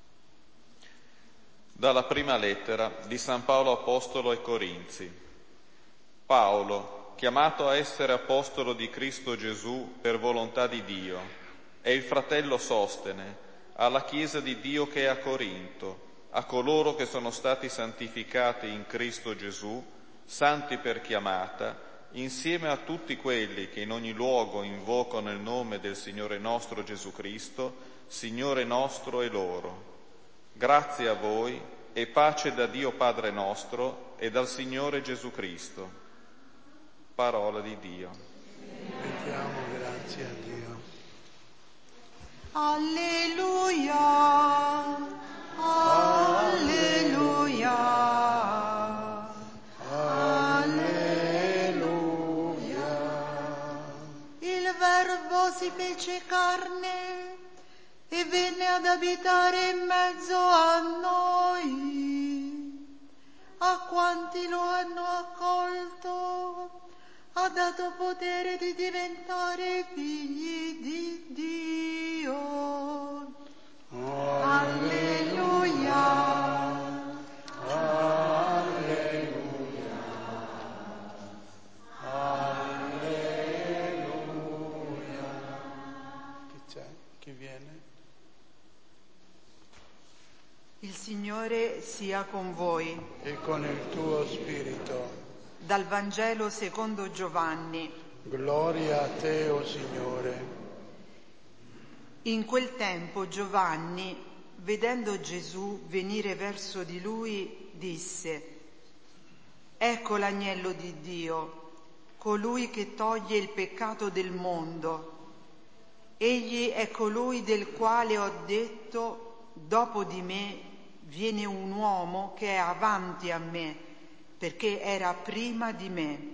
Dalla prima lettera di San Paolo Apostolo ai Corinzi. Paolo, chiamato a essere apostolo di Cristo Gesù per volontà di Dio, e il fratello Sostene, alla Chiesa di Dio che è a Corinto, a coloro che sono stati santificati in Cristo Gesù, santi per chiamata, insieme a tutti quelli che in ogni luogo invocano il nome del Signore nostro Gesù Cristo, Signore nostro e loro. Grazie a voi e pace da Dio Padre nostro e dal Signore Gesù Cristo. Parola di Dio. Rendiamo grazie a Dio. Alleluia, alleluia, alleluia. Il Verbo si fece carne e venne ad abitare in mezzo a noi. A quanti lo hanno accolto ha dato potere di diventare figli di Dio. Alleluia, alleluia, alleluia. Chi c'è? Chi viene? il Signore sia con voi. E con il tuo spirito. Dal Vangelo secondo Giovanni. Gloria a te, o Signore. In quel tempo Giovanni, vedendo Gesù venire verso di lui, disse: Ecco l'agnello di Dio, colui che toglie il peccato del mondo. Egli è colui del quale ho detto: dopo di me viene un uomo che è avanti a me, perché era prima di me.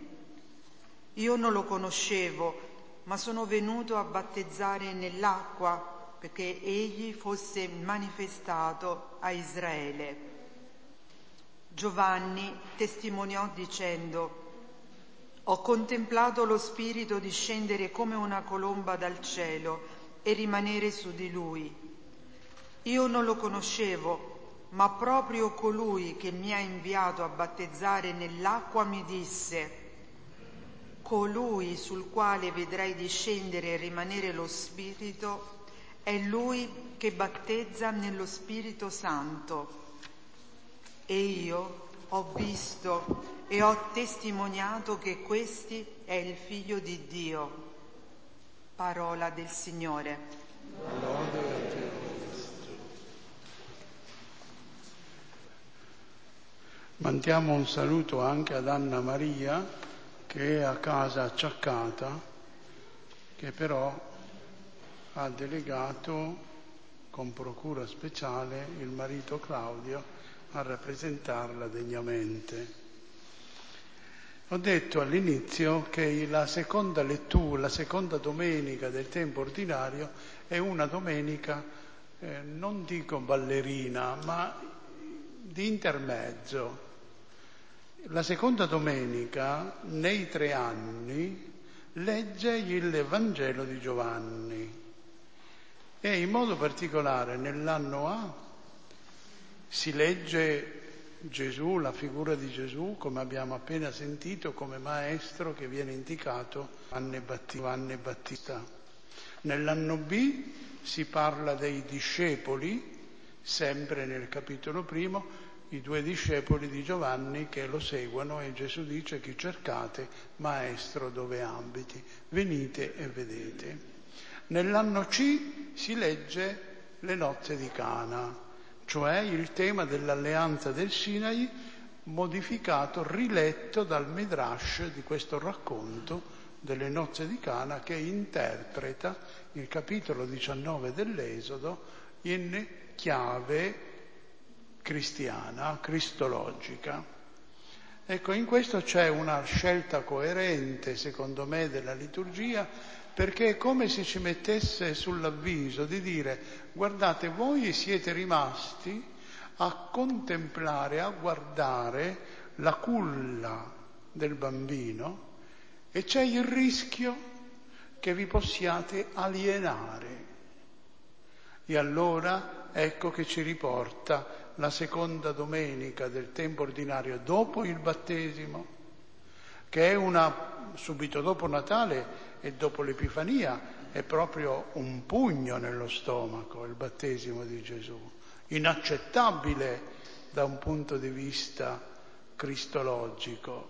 Io non lo conoscevo, ma sono venuto a battezzare nell'acqua, perché egli fosse manifestato a Israele. Giovanni testimoniò dicendo: ho contemplato lo Spirito discendere come una colomba dal cielo e rimanere su di lui. Io non lo conoscevo, ma proprio colui che mi ha inviato a battezzare nell'acqua mi disse: colui sul quale vedrai discendere e rimanere lo Spirito è lui che battezza nello Spirito Santo. E io ho visto e ho testimoniato che questi è il Figlio di Dio. Parola del Signore. Lode a te, Cristo. Mandiamo un saluto anche ad Anna Maria, che è a casa acciaccata, che però ha delegato con procura speciale il marito Claudio a rappresentarla degnamente. Ho detto all'inizio che la seconda lettura, la seconda domenica del tempo ordinario è una domenica, eh, non dico ballerina, ma di intermezzo. La seconda domenica, nei tre anni, legge il Vangelo di Giovanni e in modo particolare nell'anno A si legge Gesù, la figura di Gesù, come abbiamo appena sentito, come maestro che viene indicato Giovanni Battista. Nell'anno B si parla dei discepoli, sempre nel capitolo primo, i due discepoli di Giovanni che lo seguono e Gesù dice: chi cercate, maestro dove abiti, venite e vedete. Nell'anno C si legge le nozze di Cana, cioè il tema dell'alleanza del Sinai modificato, riletto dal Midrash di questo racconto delle nozze di Cana, che interpreta il capitolo diciannove dell'Esodo in chiave cristiana, cristologica. Ecco, in questo c'è una scelta coerente, secondo me, della liturgia, perché è come se ci mettesse sull'avviso di dire: guardate, voi siete rimasti a contemplare, a guardare la culla del bambino e c'è il rischio che vi possiate alienare. E allora ecco che ci riporta la seconda domenica del tempo ordinario dopo il battesimo, che è una subito dopo Natale e dopo l'Epifania, è proprio un pugno nello stomaco il battesimo di Gesù, inaccettabile da un punto di vista cristologico.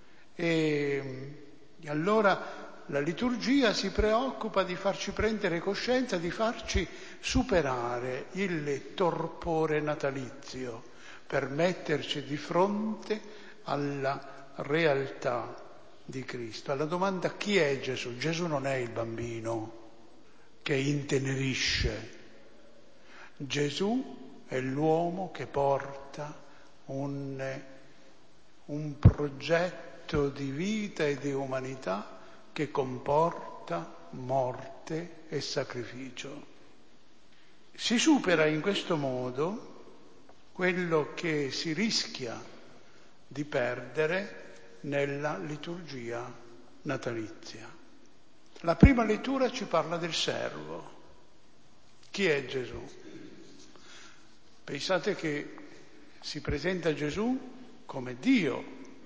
E, e allora la liturgia si preoccupa di farci prendere coscienza, di farci superare il torpore natalizio per metterci di fronte alla realtà di Cristo. Alla domanda: chi è Gesù? Gesù non è il bambino che intenerisce. Gesù è l'uomo che porta un, un progetto di vita e di umanità che comporta morte e sacrificio. Si supera in questo modo quello che si rischia di perdere nella liturgia natalizia. La prima lettura ci parla del servo. Chi è Gesù? Pensate che si presenta Gesù come Dio.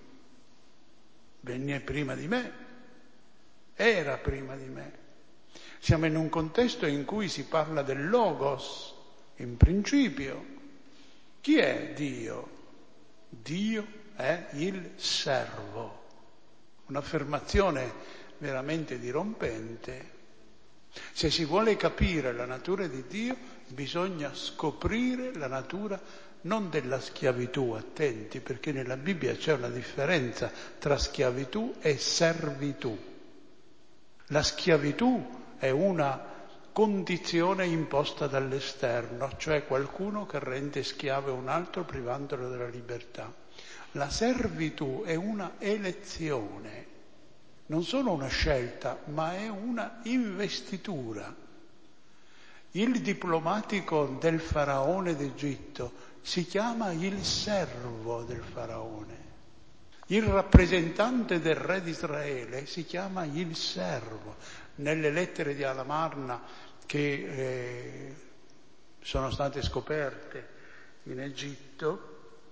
Venne prima di me, era prima di me. Siamo in un contesto in cui si parla del Logos, in principio. Chi è Dio? Dio è il servo. Un'affermazione veramente dirompente. Se si vuole capire la natura di Dio, bisogna scoprire la natura non della schiavitù, attenti, perché nella Bibbia c'è una differenza tra schiavitù e servitù. La schiavitù è una condizione imposta dall'esterno, cioè qualcuno che rende schiavo un altro privandolo della libertà. La servitù è una elezione, non solo una scelta, ma è una investitura. Il diplomatico del faraone d'Egitto si chiama il servo del faraone. Il rappresentante del re di Israele si chiama il servo. Nelle lettere di Alamarna che eh, sono state scoperte in Egitto,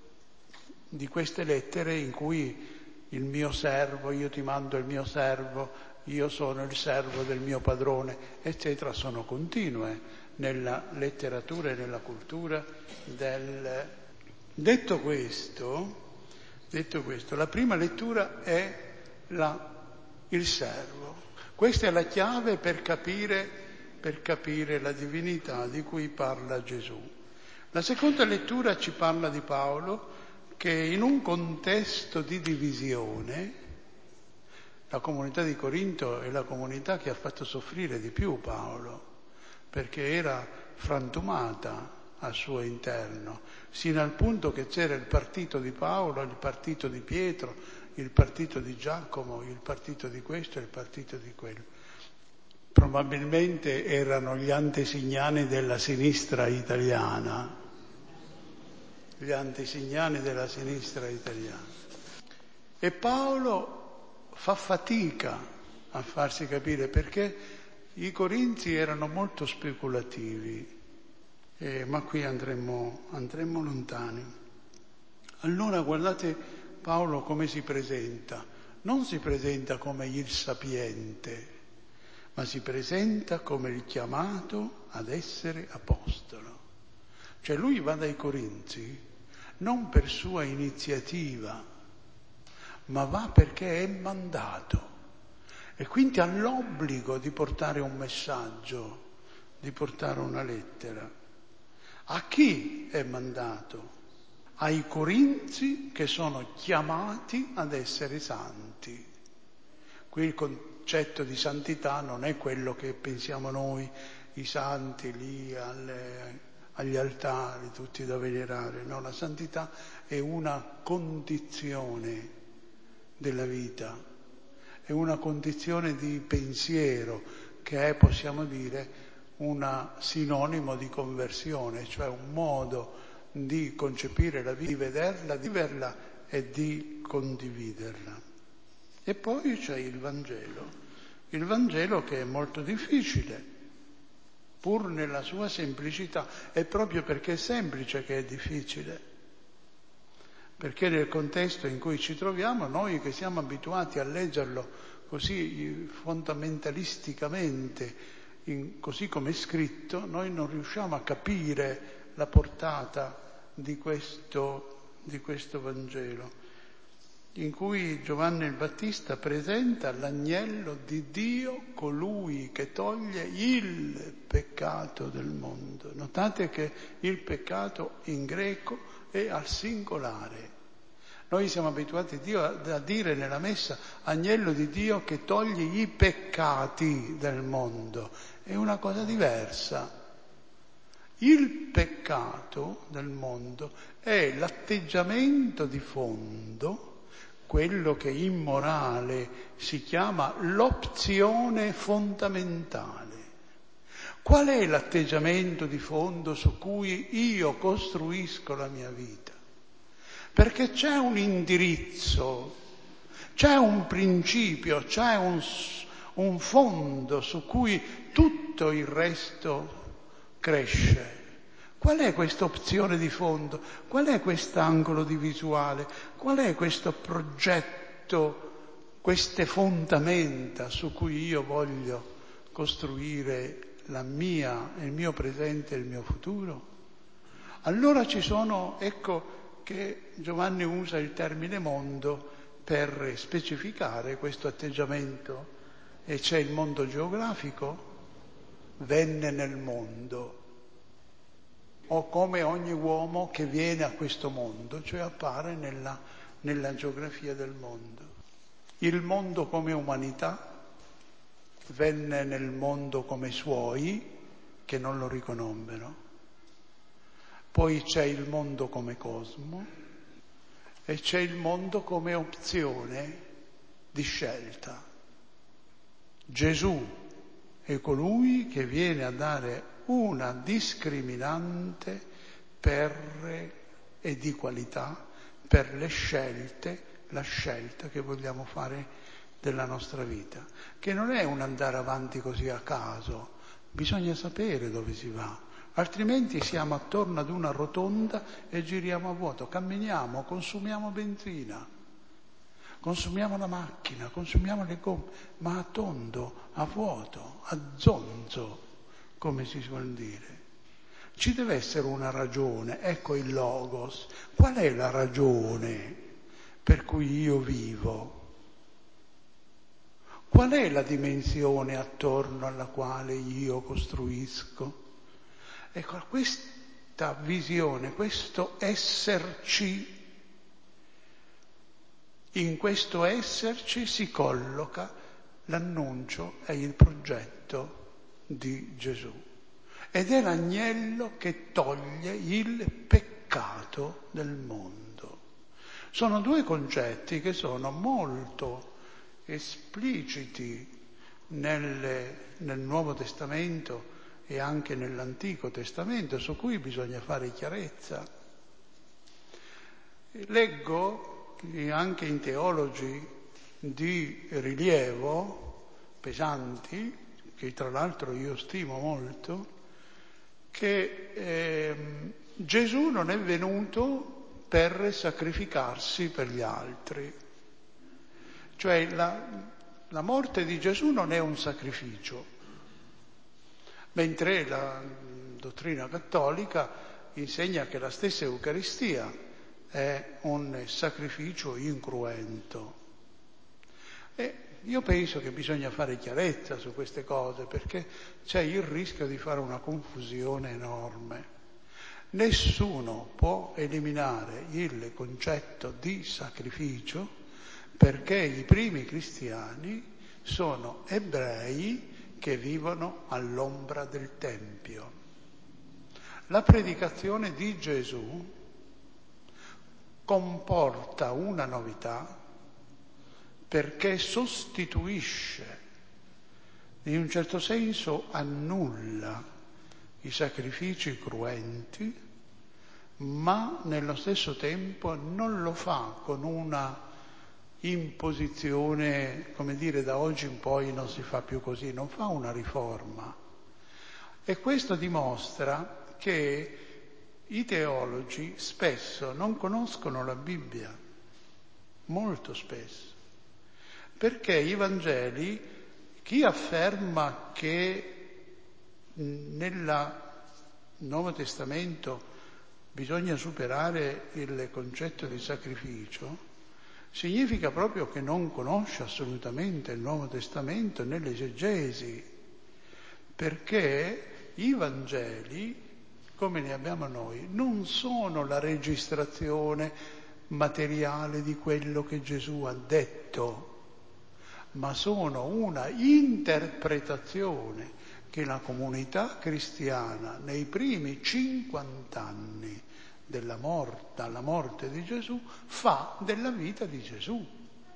di queste lettere in cui il mio servo, io ti mando il mio servo, io sono il servo del mio padrone, eccetera, sono continue nella letteratura e nella cultura del... Detto questo, detto questo, la prima lettura è la, il servo. Questa è la chiave per capire, per capire la divinità di cui parla Gesù. La seconda lettura ci parla di Paolo, che in un contesto di divisione, la comunità di Corinto è la comunità che ha fatto soffrire di più Paolo, perché era frantumata al suo interno, sino al punto che c'era il partito di Paolo, il partito di Pietro, il partito di Giacomo, il partito di questo e il partito di quello. Probabilmente erano gli antesignani della sinistra italiana, gli antesignani della sinistra italiana. E Paolo fa fatica a farsi capire perché i corinzi erano molto speculativi, eh, ma qui andremo, andremo lontani. Allora guardate Paolo come si presenta. Non si presenta come il sapiente, ma si presenta come il chiamato ad essere apostolo. Cioè lui va dai corinzi non per sua iniziativa, ma va perché è mandato e quindi ha l'obbligo di portare un messaggio, di portare una lettera. A chi è mandato? Ai corinzi che sono chiamati ad essere santi. Qui il concetto di santità non è quello che pensiamo noi, i santi lì alle... agli altari, tutti da venerare. No, la santità è una condizione della vita, è una condizione di pensiero che è, possiamo dire, un sinonimo di conversione, cioè un modo di concepire la vita, di vederla, di viverla e di condividerla. E poi c'è il Vangelo, il Vangelo che è molto difficile, pur nella sua semplicità, è proprio perché è semplice che è difficile, perché nel contesto in cui ci troviamo, noi che siamo abituati a leggerlo così fondamentalisticamente, in, così come è scritto, noi non riusciamo a capire la portata di questo, di questo Vangelo, in cui Giovanni il Battista presenta l'agnello di Dio, colui che toglie il peccato del mondo. Notate che il peccato in greco è al singolare. Noi siamo abituati a, Dio, a dire nella messa agnello di Dio che toglie i peccati del mondo. È una cosa diversa. Il peccato del mondo è l'atteggiamento di fondo, quello che in morale si chiama l'opzione fondamentale. Qual è l'atteggiamento di fondo su cui io costruisco la mia vita? Perché c'è un indirizzo, c'è un principio, c'è un, un fondo su cui tutto il resto cresce. Qual è questa opzione di fondo? Qual è quest'angolo di visuale? Qual è questo progetto, queste fondamenta su cui io voglio costruire la mia, il mio presente e il mio futuro? Allora ci sono, ecco che Giovanni usa il termine mondo per specificare questo atteggiamento, e c'è il mondo geografico, venne nel mondo, o come ogni uomo che viene a questo mondo, cioè appare nella, nella geografia del mondo. Il mondo come umanità venne nel mondo come suoi, che non lo riconobbero. Poi c'è il mondo come cosmo e c'è il mondo come opzione di scelta. Gesù è colui che viene a dare una discriminante per, e di qualità per le scelte, la scelta che vogliamo fare della nostra vita, che non è un andare avanti così a caso, bisogna sapere dove si va, altrimenti siamo attorno ad una rotonda e giriamo a vuoto, camminiamo, consumiamo benzina, consumiamo la macchina, consumiamo le gomme, ma a tondo, a vuoto, a zonzo, come si suol dire. Ci deve essere una ragione, ecco il logos. Qual è la ragione per cui io vivo? Qual è la dimensione attorno alla quale io costruisco? Ecco, questa visione, questo esserci, in questo esserci si colloca l'annuncio e il progetto di Gesù. Ed è l'agnello che toglie il peccato del mondo. Sono due concetti che sono molto espliciti nel, nel Nuovo Testamento e anche nell'Antico Testamento, su cui bisogna fare chiarezza. Leggo anche in teologi di rilievo pesanti, che tra l'altro io stimo molto, che eh, Gesù non è venuto per sacrificarsi per gli altri. Cioè la, la morte di Gesù non è un sacrificio, mentre la dottrina cattolica insegna che la stessa Eucaristia è un sacrificio incruento. E io penso che bisogna fare chiarezza su queste cose, perché c'è il rischio di fare una confusione enorme. Nessuno può eliminare il concetto di sacrificio, perché i primi cristiani sono ebrei che vivono all'ombra del Tempio. La predicazione di Gesù comporta una novità, perché sostituisce, in un certo senso annulla i sacrifici cruenti, ma nello stesso tempo non lo fa con una imposizione, come dire, da oggi in poi non si fa più così, non fa una riforma. E questo dimostra che i teologi spesso non conoscono la Bibbia, molto spesso. Perché i Vangeli, chi afferma che nel Nuovo Testamento bisogna superare il concetto di sacrificio, significa proprio che non conosce assolutamente il Nuovo Testamento nell'esegesi, perché i Vangeli, come ne abbiamo noi, non sono la registrazione materiale di quello che Gesù ha detto, ma sono una interpretazione che la comunità cristiana nei primi cinquant'anni della morte, dalla morte di Gesù fa della vita di Gesù.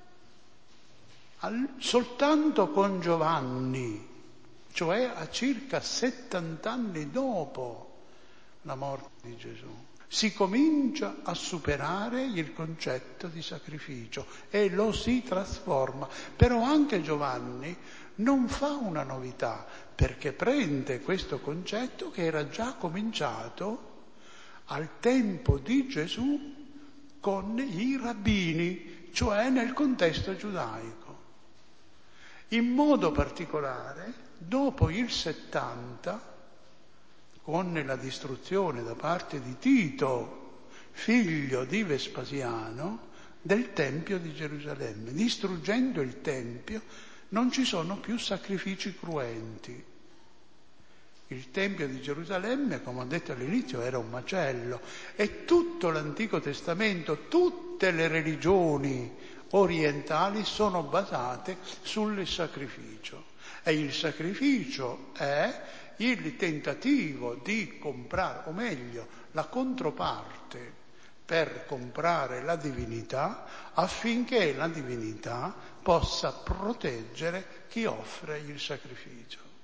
Al, soltanto con Giovanni, cioè a circa settant'anni dopo la morte di Gesù, si comincia a superare il concetto di sacrificio e lo si trasforma. Però anche Giovanni non fa una novità, perché prende questo concetto che era già cominciato al tempo di Gesù con i rabbini, cioè nel contesto giudaico. In modo particolare, dopo il settanta, con la distruzione da parte di Tito, figlio di Vespasiano, del Tempio di Gerusalemme. Distruggendo il Tempio non ci sono più sacrifici cruenti. Il Tempio di Gerusalemme, come ho detto all'inizio, era un macello, e tutto l'Antico Testamento, tutte le religioni orientali sono basate sul sacrificio. E il sacrificio è il tentativo di comprare, o meglio, la controparte per comprare la divinità, affinché la divinità possa proteggere chi offre il sacrificio.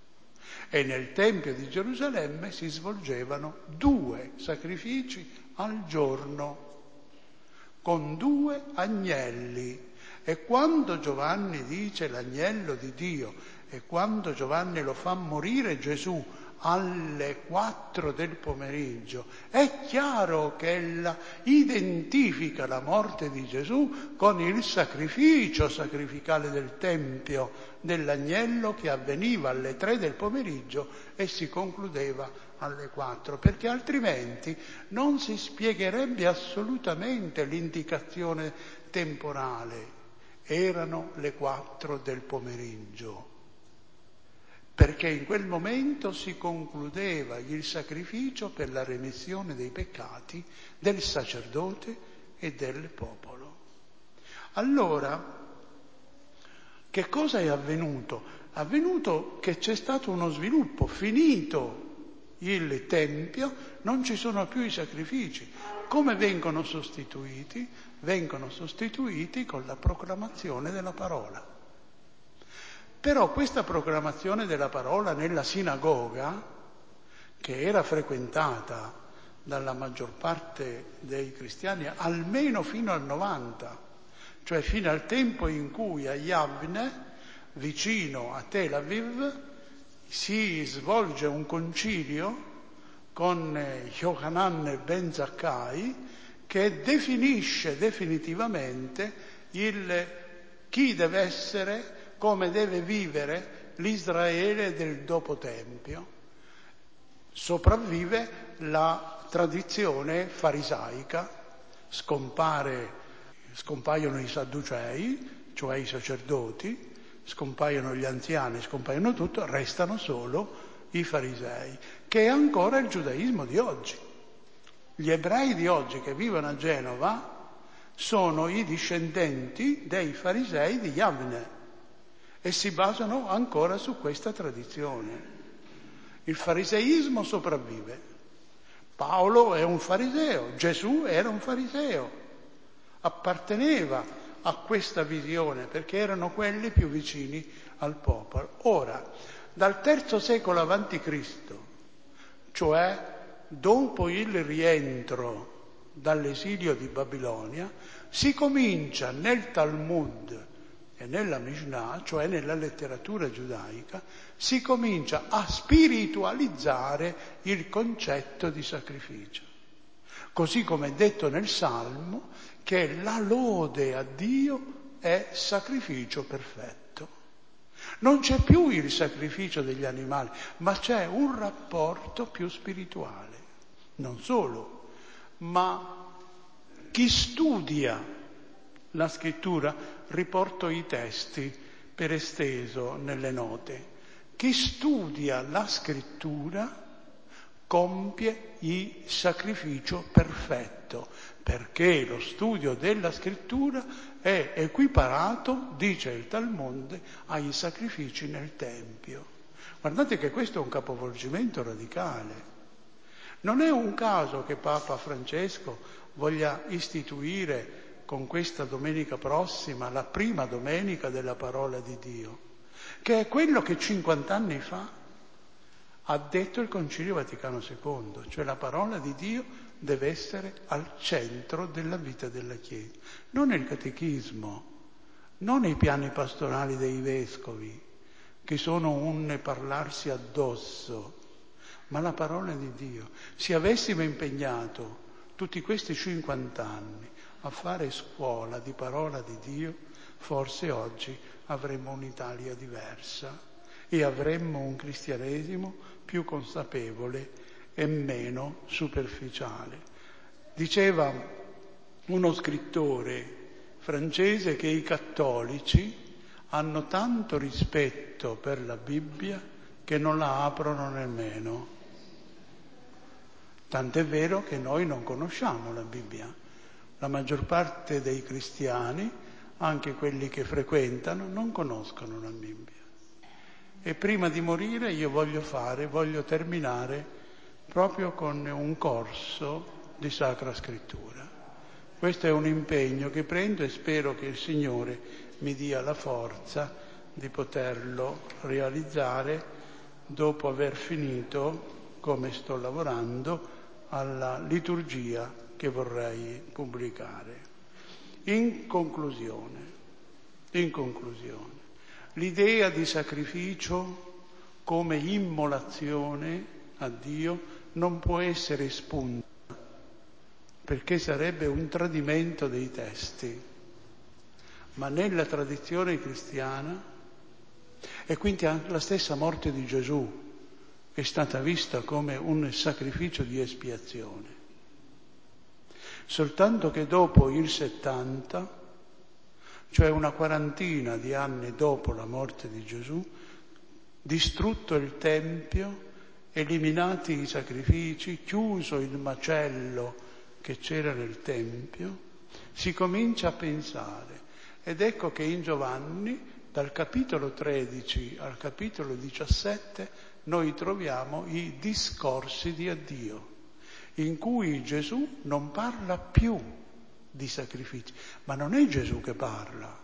E nel Tempio di Gerusalemme si svolgevano due sacrifici al giorno, con due agnelli. E quando Giovanni dice l'agnello di Dio, e quando Giovanni lo fa morire Gesù alle quattro del pomeriggio, è chiaro che ella identifica la morte di Gesù con il sacrificio sacrificale del Tempio dell'agnello che avveniva alle tre del pomeriggio e si concludeva alle quattro, perché altrimenti non si spiegherebbe assolutamente l'indicazione temporale. Erano le quattro del pomeriggio, perché in quel momento si concludeva il sacrificio per la remissione dei peccati del sacerdote e del popolo. Allora, che cosa è avvenuto? È avvenuto che c'è stato uno sviluppo. Finito il Tempio, non ci sono più i sacrifici. Come vengono sostituiti? Vengono sostituiti con la proclamazione della parola. Però questa proclamazione della parola nella sinagoga, che era frequentata dalla maggior parte dei cristiani, almeno fino al novanta, cioè fino al tempo in cui a Yavne, vicino a Tel Aviv, si svolge un concilio con Yohanan ben Zakkai che definisce definitivamente il chi deve essere, come deve vivere l'Israele del dopo Tempio. Sopravvive la tradizione farisaica, scompare, scompaiono i sadducei, cioè i sacerdoti, scompaiono gli anziani, scompaiono tutto, restano solo i farisei, che è ancora il giudaismo di oggi. Gli ebrei di oggi che vivono a Genova sono i discendenti dei farisei di Yavne e si basano ancora su questa tradizione. Il fariseismo sopravvive. Paolo è un fariseo, Gesù era un fariseo, apparteneva a questa visione perché erano quelli più vicini al popolo. Ora, dal terzo secolo avanti Cristo, cioè dopo il rientro dall'esilio di Babilonia, si comincia nel Talmud e nella Mishnah, cioè nella letteratura giudaica, si comincia a spiritualizzare il concetto di sacrificio. Così come è detto nel Salmo che la lode a Dio è sacrificio perfetto. Non c'è più il sacrificio degli animali, ma c'è un rapporto più spirituale. Non solo, ma chi studia la scrittura, riporto i testi per esteso nelle note, chi studia la scrittura compie il sacrificio perfetto, perché lo studio della scrittura è equiparato, dice il Talmud, ai sacrifici nel Tempio. Guardate che questo è un capovolgimento radicale. Non è un caso che Papa Francesco voglia istituire con questa domenica prossima la prima domenica della parola di Dio, che è quello che cinquant'anni fa ha detto il Concilio Vaticano secondo, cioè la parola di Dio deve essere al centro della vita della Chiesa, non il catechismo, non i piani pastorali dei vescovi, che sono un parlarsi addosso, ma la parola di Dio. Se avessimo impegnato tutti questi cinquant'anni a fare scuola di parola di Dio, forse oggi avremmo un'Italia diversa e avremmo un cristianesimo più consapevole e meno superficiale. Diceva uno scrittore francese che i cattolici hanno tanto rispetto per la Bibbia che non la aprono nemmeno. Tant'è vero che noi non conosciamo la Bibbia. La maggior parte dei cristiani, anche quelli che frequentano, non conoscono la Bibbia. E prima di morire io voglio fare, voglio terminare proprio con un corso di Sacra Scrittura. Questo è un impegno che prendo e spero che il Signore mi dia la forza di poterlo realizzare, dopo aver finito, come sto lavorando, alla liturgia che vorrei pubblicare. In conclusione, in conclusione, l'idea di sacrificio come immolazione a Dio non può essere espunta, perché sarebbe un tradimento dei testi, ma nella tradizione cristiana, e quindi anche la stessa morte di Gesù è stata vista come un sacrificio di espiazione. Soltanto che dopo il settanta, cioè una quarantina di anni dopo la morte di Gesù, distrutto il Tempio, eliminati i sacrifici, chiuso il macello che c'era nel Tempio, si comincia a pensare. Ed ecco che in Giovanni, dal capitolo tredici al capitolo diciassette, noi troviamo i discorsi di addio, in cui Gesù non parla più di sacrifici, ma non è Gesù che parla,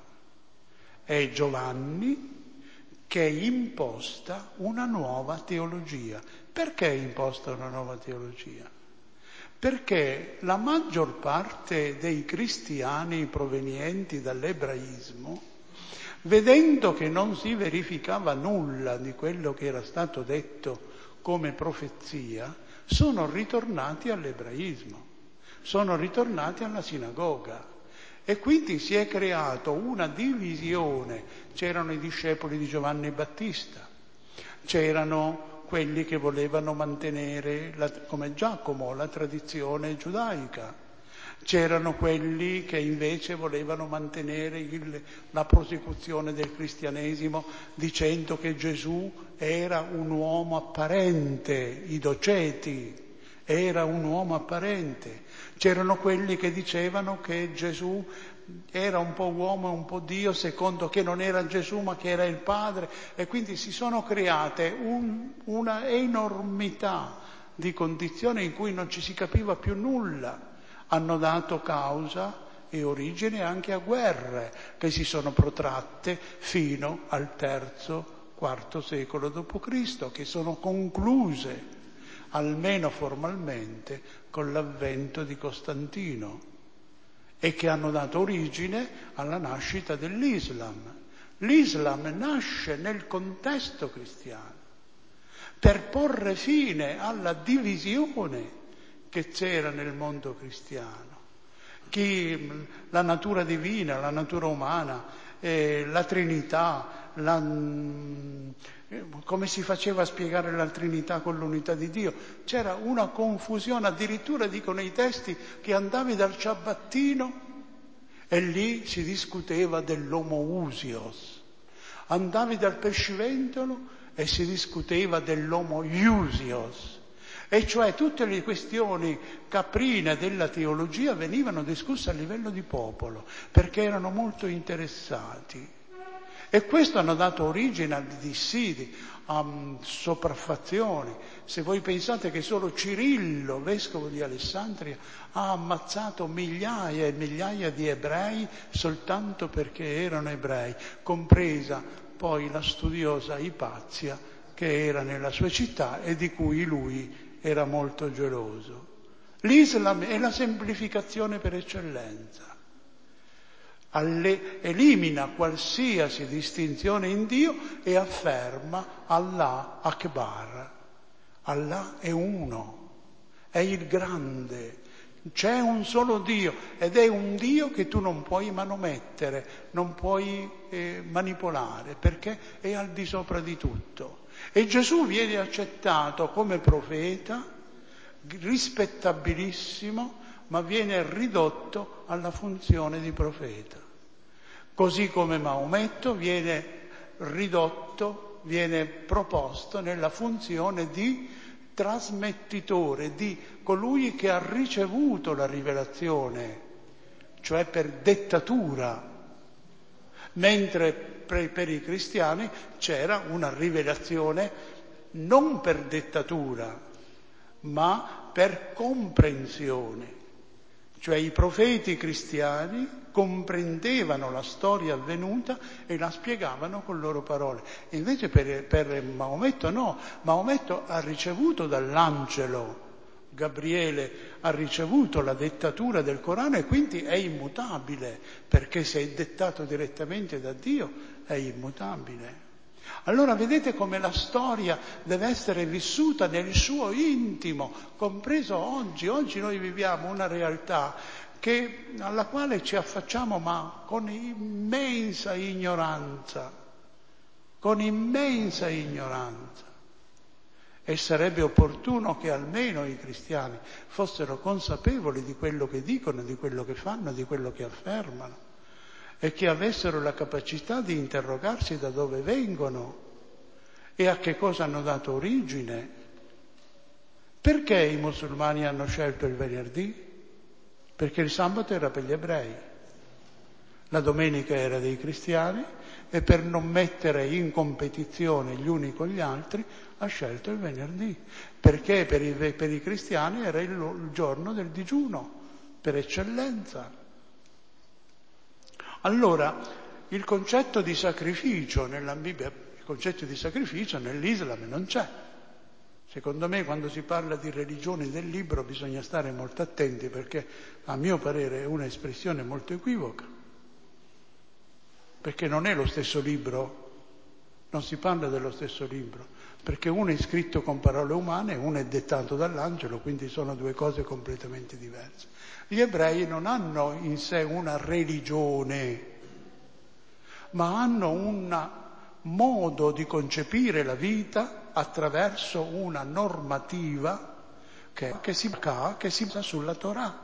è Giovanni che imposta una nuova teologia. Perché imposta una nuova teologia? Perché la maggior parte dei cristiani provenienti dall'ebraismo, vedendo che non si verificava nulla di quello che era stato detto come profezia, sono ritornati all'ebraismo, sono ritornati alla sinagoga. E quindi si è creato una divisione. C'erano i discepoli di Giovanni Battista, c'erano quelli che volevano mantenere, la, come Giacomo, la tradizione giudaica, c'erano quelli che invece volevano mantenere il, la prosecuzione del cristianesimo dicendo che Gesù era un uomo apparente, i doceti, era un uomo apparente. C'erano quelli che dicevano che Gesù era un po' uomo e un po' Dio, secondo che non era Gesù ma che era il Padre, e quindi si sono create un, una enormità di condizioni in cui non ci si capiva più nulla. Hanno dato causa e origine anche a guerre che si sono protratte fino al terzo, quarto secolo dopo Cristo, che sono concluse, almeno formalmente, con l'avvento di Costantino, e che hanno dato origine alla nascita dell'Islam. L'Islam nasce nel contesto cristiano per porre fine alla divisione che c'era nel mondo cristiano. Chi, la natura divina, la natura umana, eh, la Trinità, la, come si faceva a spiegare la Trinità con l'unità di Dio? C'era una confusione, addirittura dicono i testi che andavi dal ciabattino e lì si discuteva dell'homoousios, andavi dal pescivendolo e si discuteva dell'homoiousios, e cioè tutte le questioni caprine della teologia venivano discusse a livello di popolo, perché erano molto interessati. E questo hanno dato origine a dissidi, a sopraffazioni. Se voi pensate che solo Cirillo, vescovo di Alessandria, ha ammazzato migliaia e migliaia di ebrei soltanto perché erano ebrei, compresa poi la studiosa Ipazia che era nella sua città e di cui lui era molto geloso. L'Islam è la semplificazione per eccellenza. Alle, elimina qualsiasi distinzione in Dio e afferma Allah Akbar. Allah è uno, è il grande, c'è un solo Dio ed è un Dio che tu non puoi manomettere, non puoi eh, manipolare, perché è al di sopra di tutto. E Gesù viene accettato come profeta, rispettabilissimo, ma viene ridotto alla funzione di profeta. Così come Maometto viene ridotto, viene proposto nella funzione di trasmettitore, di colui che ha ricevuto la rivelazione, cioè per dettatura, mentre per i cristiani c'era una rivelazione non per dettatura, ma per comprensione. Cioè i profeti cristiani comprendevano la storia avvenuta e la spiegavano con loro parole. Invece per, per Maometto no, Maometto ha ricevuto dall'angelo Gabriele, ha ricevuto la dettatura del Corano e quindi è immutabile, perché se è dettato direttamente da Dio è immutabile. Allora vedete come la storia deve essere vissuta nel suo intimo, compreso oggi. Oggi noi viviamo una realtà che, alla quale ci affacciamo ma con immensa ignoranza, con immensa ignoranza. E sarebbe opportuno che almeno i cristiani fossero consapevoli di quello che dicono, di quello che fanno, di quello che affermano, e che avessero la capacità di interrogarsi da dove vengono e a che cosa hanno dato origine. Perché i musulmani hanno scelto il venerdì? Perché il sabato era per gli ebrei, la domenica era dei cristiani, e per non mettere in competizione gli uni con gli altri ha scelto il venerdì, perché per i, per i cristiani era il, il giorno del digiuno, per eccellenza. Allora, il concetto di sacrificio nella Bibbia, il concetto di sacrificio nell'Islam non c'è. Secondo me, quando si parla di religioni del libro bisogna stare molto attenti, perché a mio parere è un'espressione molto equivoca. Perché non è lo stesso libro, non si parla dello stesso libro, perché uno è scritto con parole umane e uno è dettato dall'angelo, quindi sono due cose completamente diverse. Gli ebrei non hanno in sé una religione, ma hanno un modo di concepire la vita attraverso una normativa che, che si che si basa sulla Torah,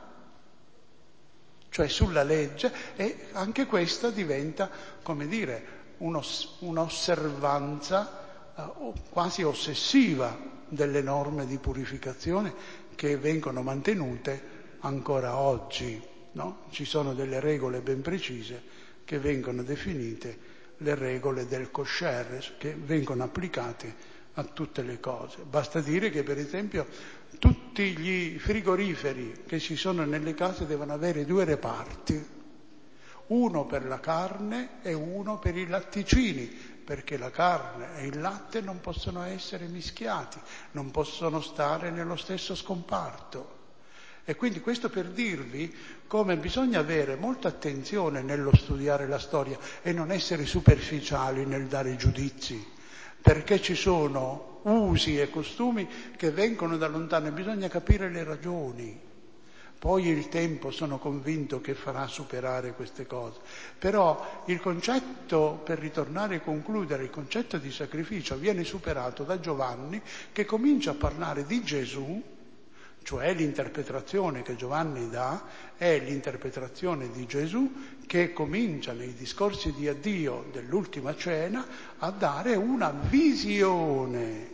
cioè sulla legge, e anche questa diventa, come dire, uno, un'osservanza eh, quasi ossessiva delle norme di purificazione che vengono mantenute ancora oggi, no? Ci sono delle regole ben precise che vengono definite le regole del kosher, che vengono applicate a tutte le cose. Basta dire che, per esempio, tutti gli frigoriferi che ci sono nelle case devono avere due reparti, uno per la carne e uno per i latticini, perché la carne e il latte non possono essere mischiati, non possono stare nello stesso scomparto. E quindi questo per dirvi come bisogna avere molta attenzione nello studiare la storia e non essere superficiali nel dare giudizi, perché ci sono usi e costumi che vengono da lontano e bisogna capire le ragioni. Poi il tempo, sono convinto, che farà superare queste cose. Però il concetto, per ritornare e concludere, il concetto di sacrificio viene superato da Giovanni, che comincia a parlare di Gesù, cioè l'interpretazione che Giovanni dà è l'interpretazione di Gesù, che comincia nei discorsi di addio dell'ultima cena a dare una visione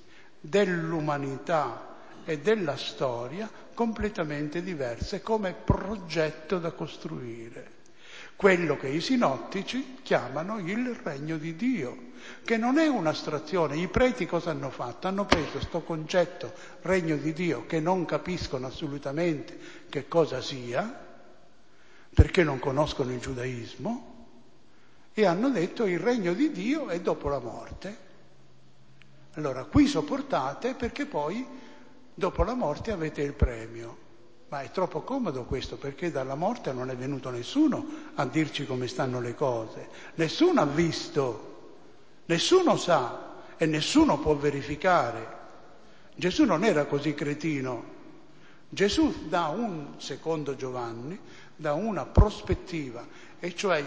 dell'umanità e della storia completamente diverse come progetto da costruire. Quello che i sinottici chiamano il regno di Dio, che non è un'astrazione. I preti cosa hanno fatto? Hanno preso questo concetto regno di Dio, che non capiscono assolutamente che cosa sia, perché non conoscono il giudaismo, e hanno detto il regno di Dio è dopo la morte. Allora qui sopportate, perché poi dopo la morte avete il premio. Ma è troppo comodo questo, perché dalla morte non è venuto nessuno a dirci come stanno le cose. Nessuno ha visto, nessuno sa e nessuno può verificare. Gesù non era così cretino. Gesù dà un, secondo Giovanni, dà una prospettiva, e cioè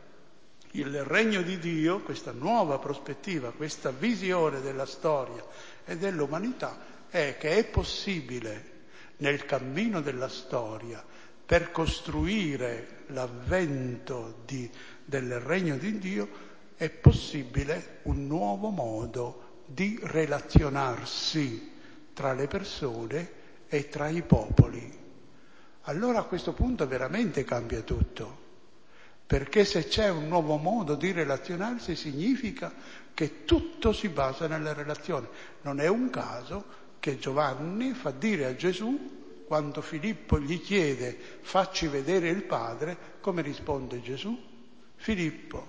il regno di Dio, questa nuova prospettiva, questa visione della storia e dell'umanità, è che è possibile nel cammino della storia, per costruire l'avvento di, del regno di Dio, è possibile un nuovo modo di relazionarsi tra le persone e tra i popoli. Allora a questo punto veramente cambia tutto, perché se c'è un nuovo modo di relazionarsi significa che tutto si basa nella relazione. Non è un caso che Giovanni fa dire a Gesù quando Filippo gli chiede facci vedere il Padre, come risponde Gesù? Filippo,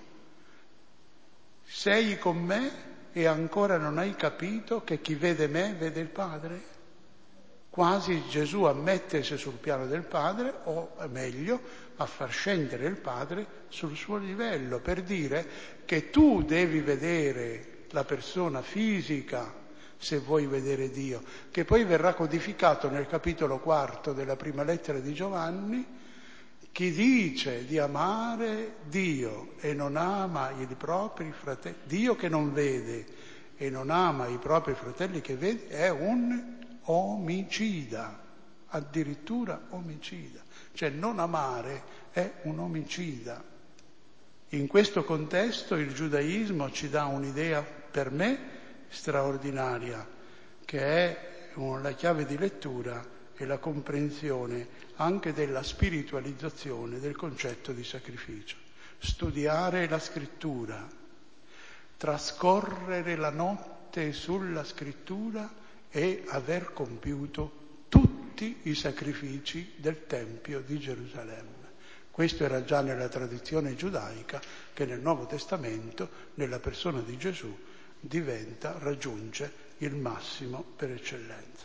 sei con me e ancora non hai capito che chi vede me vede il Padre? Quasi Gesù a mettersi sul piano del Padre, o meglio, a far scendere il Padre sul suo livello, per dire che tu devi vedere la persona fisica se vuoi vedere Dio, che poi verrà codificato nel capitolo quarto della prima lettera di Giovanni. Chi dice di amare Dio e non ama i propri fratelli, Dio che non vede e non ama i propri fratelli che vede, è un omicida, addirittura omicida. Cioè non amare è un omicida. In questo contesto il giudaismo ci dà un'idea, per me, straordinaria, che è la chiave di lettura e la comprensione anche della spiritualizzazione del concetto di sacrificio. Studiare la scrittura, trascorrere la notte sulla scrittura e aver compiuto tutti i sacrifici del Tempio di Gerusalemme. Questo era già nella tradizione giudaica, che nel Nuovo Testamento, nella persona di Gesù, diventa, raggiunge il massimo per eccellenza.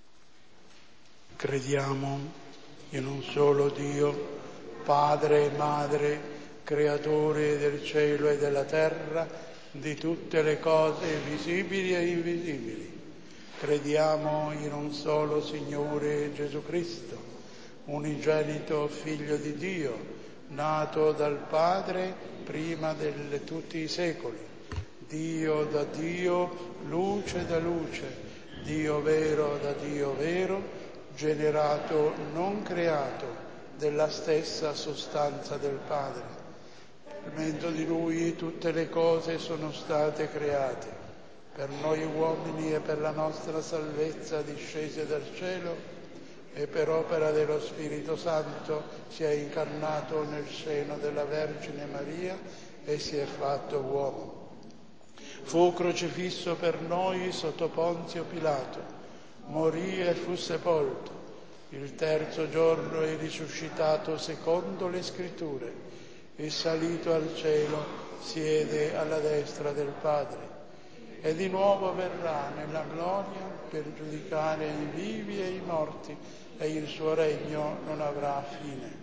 Crediamo in un solo Dio, Padre e Madre, Creatore del cielo e della terra, di tutte le cose visibili e invisibili. Crediamo in un solo Signore Gesù Cristo, unigenito Figlio di Dio, nato dal Padre prima di tutti i secoli, Dio da Dio, luce da luce, Dio vero da Dio vero, generato, non creato, della stessa sostanza del Padre. Per mezzo di Lui tutte le cose sono state create, per noi uomini e per la nostra salvezza discese dal cielo, e per opera dello Spirito Santo si è incarnato nel seno della Vergine Maria e si è fatto uomo. Fu crocifisso per noi sotto Ponzio Pilato, morì e fu sepolto. Il terzo giorno è risuscitato secondo le Scritture e salito al cielo siede alla destra del Padre. E di nuovo verrà nella gloria per giudicare i vivi e i morti, e il suo regno non avrà fine.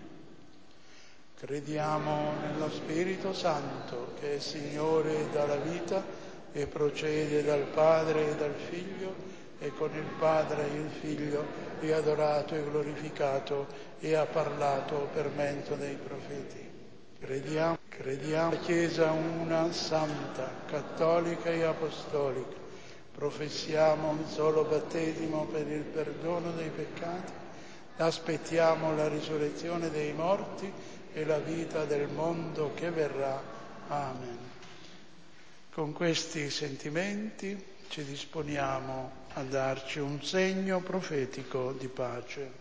Crediamo nello Spirito Santo, che è Signore dalla vita e procede dal Padre e dal Figlio, e con il Padre e il Figlio è adorato e glorificato e ha parlato per mezzo dei profeti. Crediamo, crediamo nella Chiesa una, santa, cattolica e apostolica. Professiamo un solo battesimo per il perdono dei peccati. Aspettiamo la risurrezione dei morti e la vita del mondo che verrà. Amen. Con questi sentimenti ci disponiamo a darci un segno profetico di pace.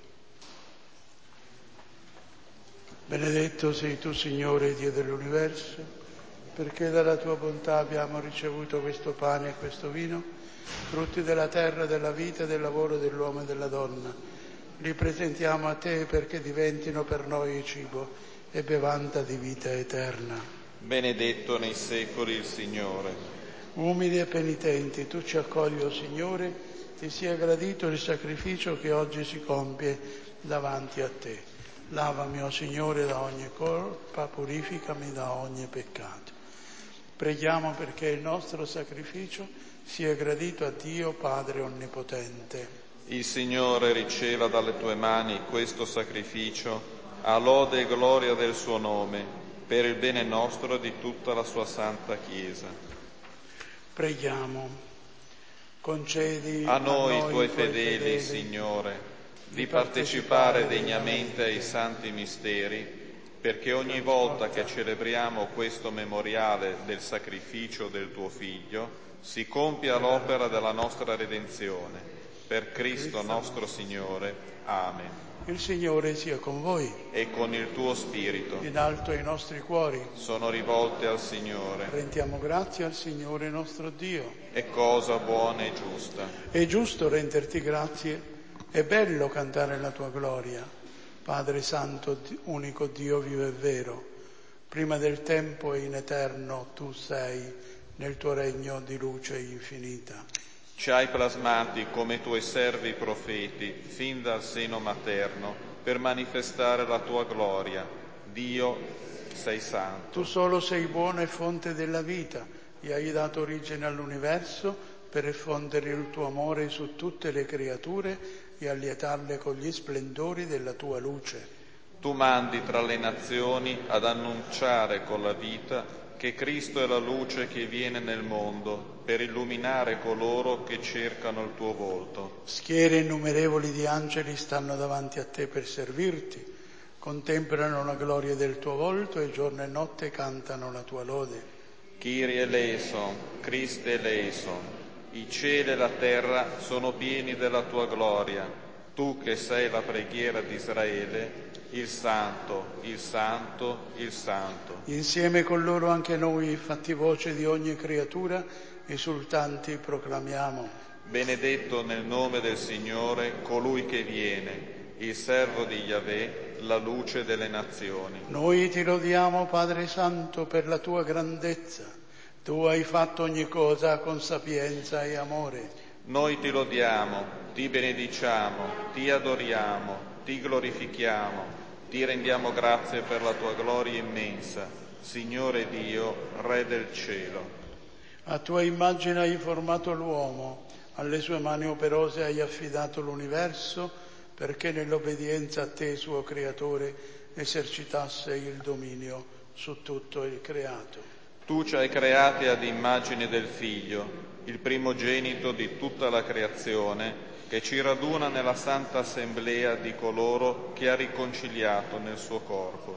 Benedetto sei tu, Signore, Dio dell'universo, perché dalla tua bontà abbiamo ricevuto questo pane e questo vino, frutti della terra, della vita e del lavoro dell'uomo e della donna. Li presentiamo a te perché diventino per noi cibo e bevanda di vita eterna. Benedetto nei secoli il Signore. Umili e penitenti, tu ci accogli, o Signore, ti sia gradito il sacrificio che oggi si compie davanti a te. Lavami, o Signore, da ogni colpa, purificami da ogni peccato. Preghiamo perché il nostro sacrificio sia gradito a Dio Padre Onnipotente. Il Signore riceva dalle tue mani questo sacrificio, a lode e gloria del suo nome, per il bene nostro e di tutta la sua santa Chiesa. Preghiamo. Concedi a noi, a noi tuoi fedeli, fedeli, Signore, di partecipare degnamente ai santi misteri, perché ogni volta che celebriamo questo memoriale del sacrificio del tuo Figlio, si compia l'opera della nostra redenzione. Per Cristo nostro Signore. Amen. Il Signore sia con voi. E con il tuo spirito. In alto i nostri cuori sono rivolte al Signore. Rendiamo grazie al Signore nostro Dio. È cosa buona e giusta. È giusto renderti grazie, È bello cantare la tua gloria, Padre Santo, unico Dio vivo e vero. Prima del tempo e in eterno tu sei nel tuo regno di luce infinita. Ci hai plasmati come tuoi servi profeti fin dal seno materno per manifestare la tua gloria. Dio, sei santo. Tu solo sei buono e fonte della vita, gli hai dato origine all'universo per effondere il tuo amore su tutte le creature e allietarle con gli splendori della tua luce. Tu mandi tra le nazioni ad annunciare con la vita che Cristo è la luce che viene nel mondo per illuminare coloro che cercano il tuo volto. Schiere innumerevoli di angeli stanno davanti a te per servirti, contemplano la gloria del tuo volto e giorno e notte cantano la tua lode. Kyrie eleison, Christe eleison, i cieli e la terra sono pieni della tua gloria. Tu che sei la preghiera di Israele, il Santo, il Santo, il Santo. Insieme con loro anche noi, fatti voce di ogni creatura, esultanti proclamiamo. Benedetto nel nome del Signore colui che viene, il servo di Yahweh, la luce delle nazioni. Noi ti lodiamo, Padre Santo, per la tua grandezza. Tu hai fatto ogni cosa con sapienza e amore. Noi ti lodiamo, ti benediciamo, ti adoriamo, ti glorifichiamo, ti rendiamo grazie per la tua gloria immensa, Signore Dio, Re del cielo. A tua immagine hai formato l'uomo, alle sue mani operose hai affidato l'universo, perché nell'obbedienza a te, suo creatore, esercitasse il dominio su tutto il creato. Tu ci hai creati ad immagine del Figlio, il primogenito di tutta la creazione, che ci raduna nella santa assemblea di coloro che ha riconciliato nel suo corpo.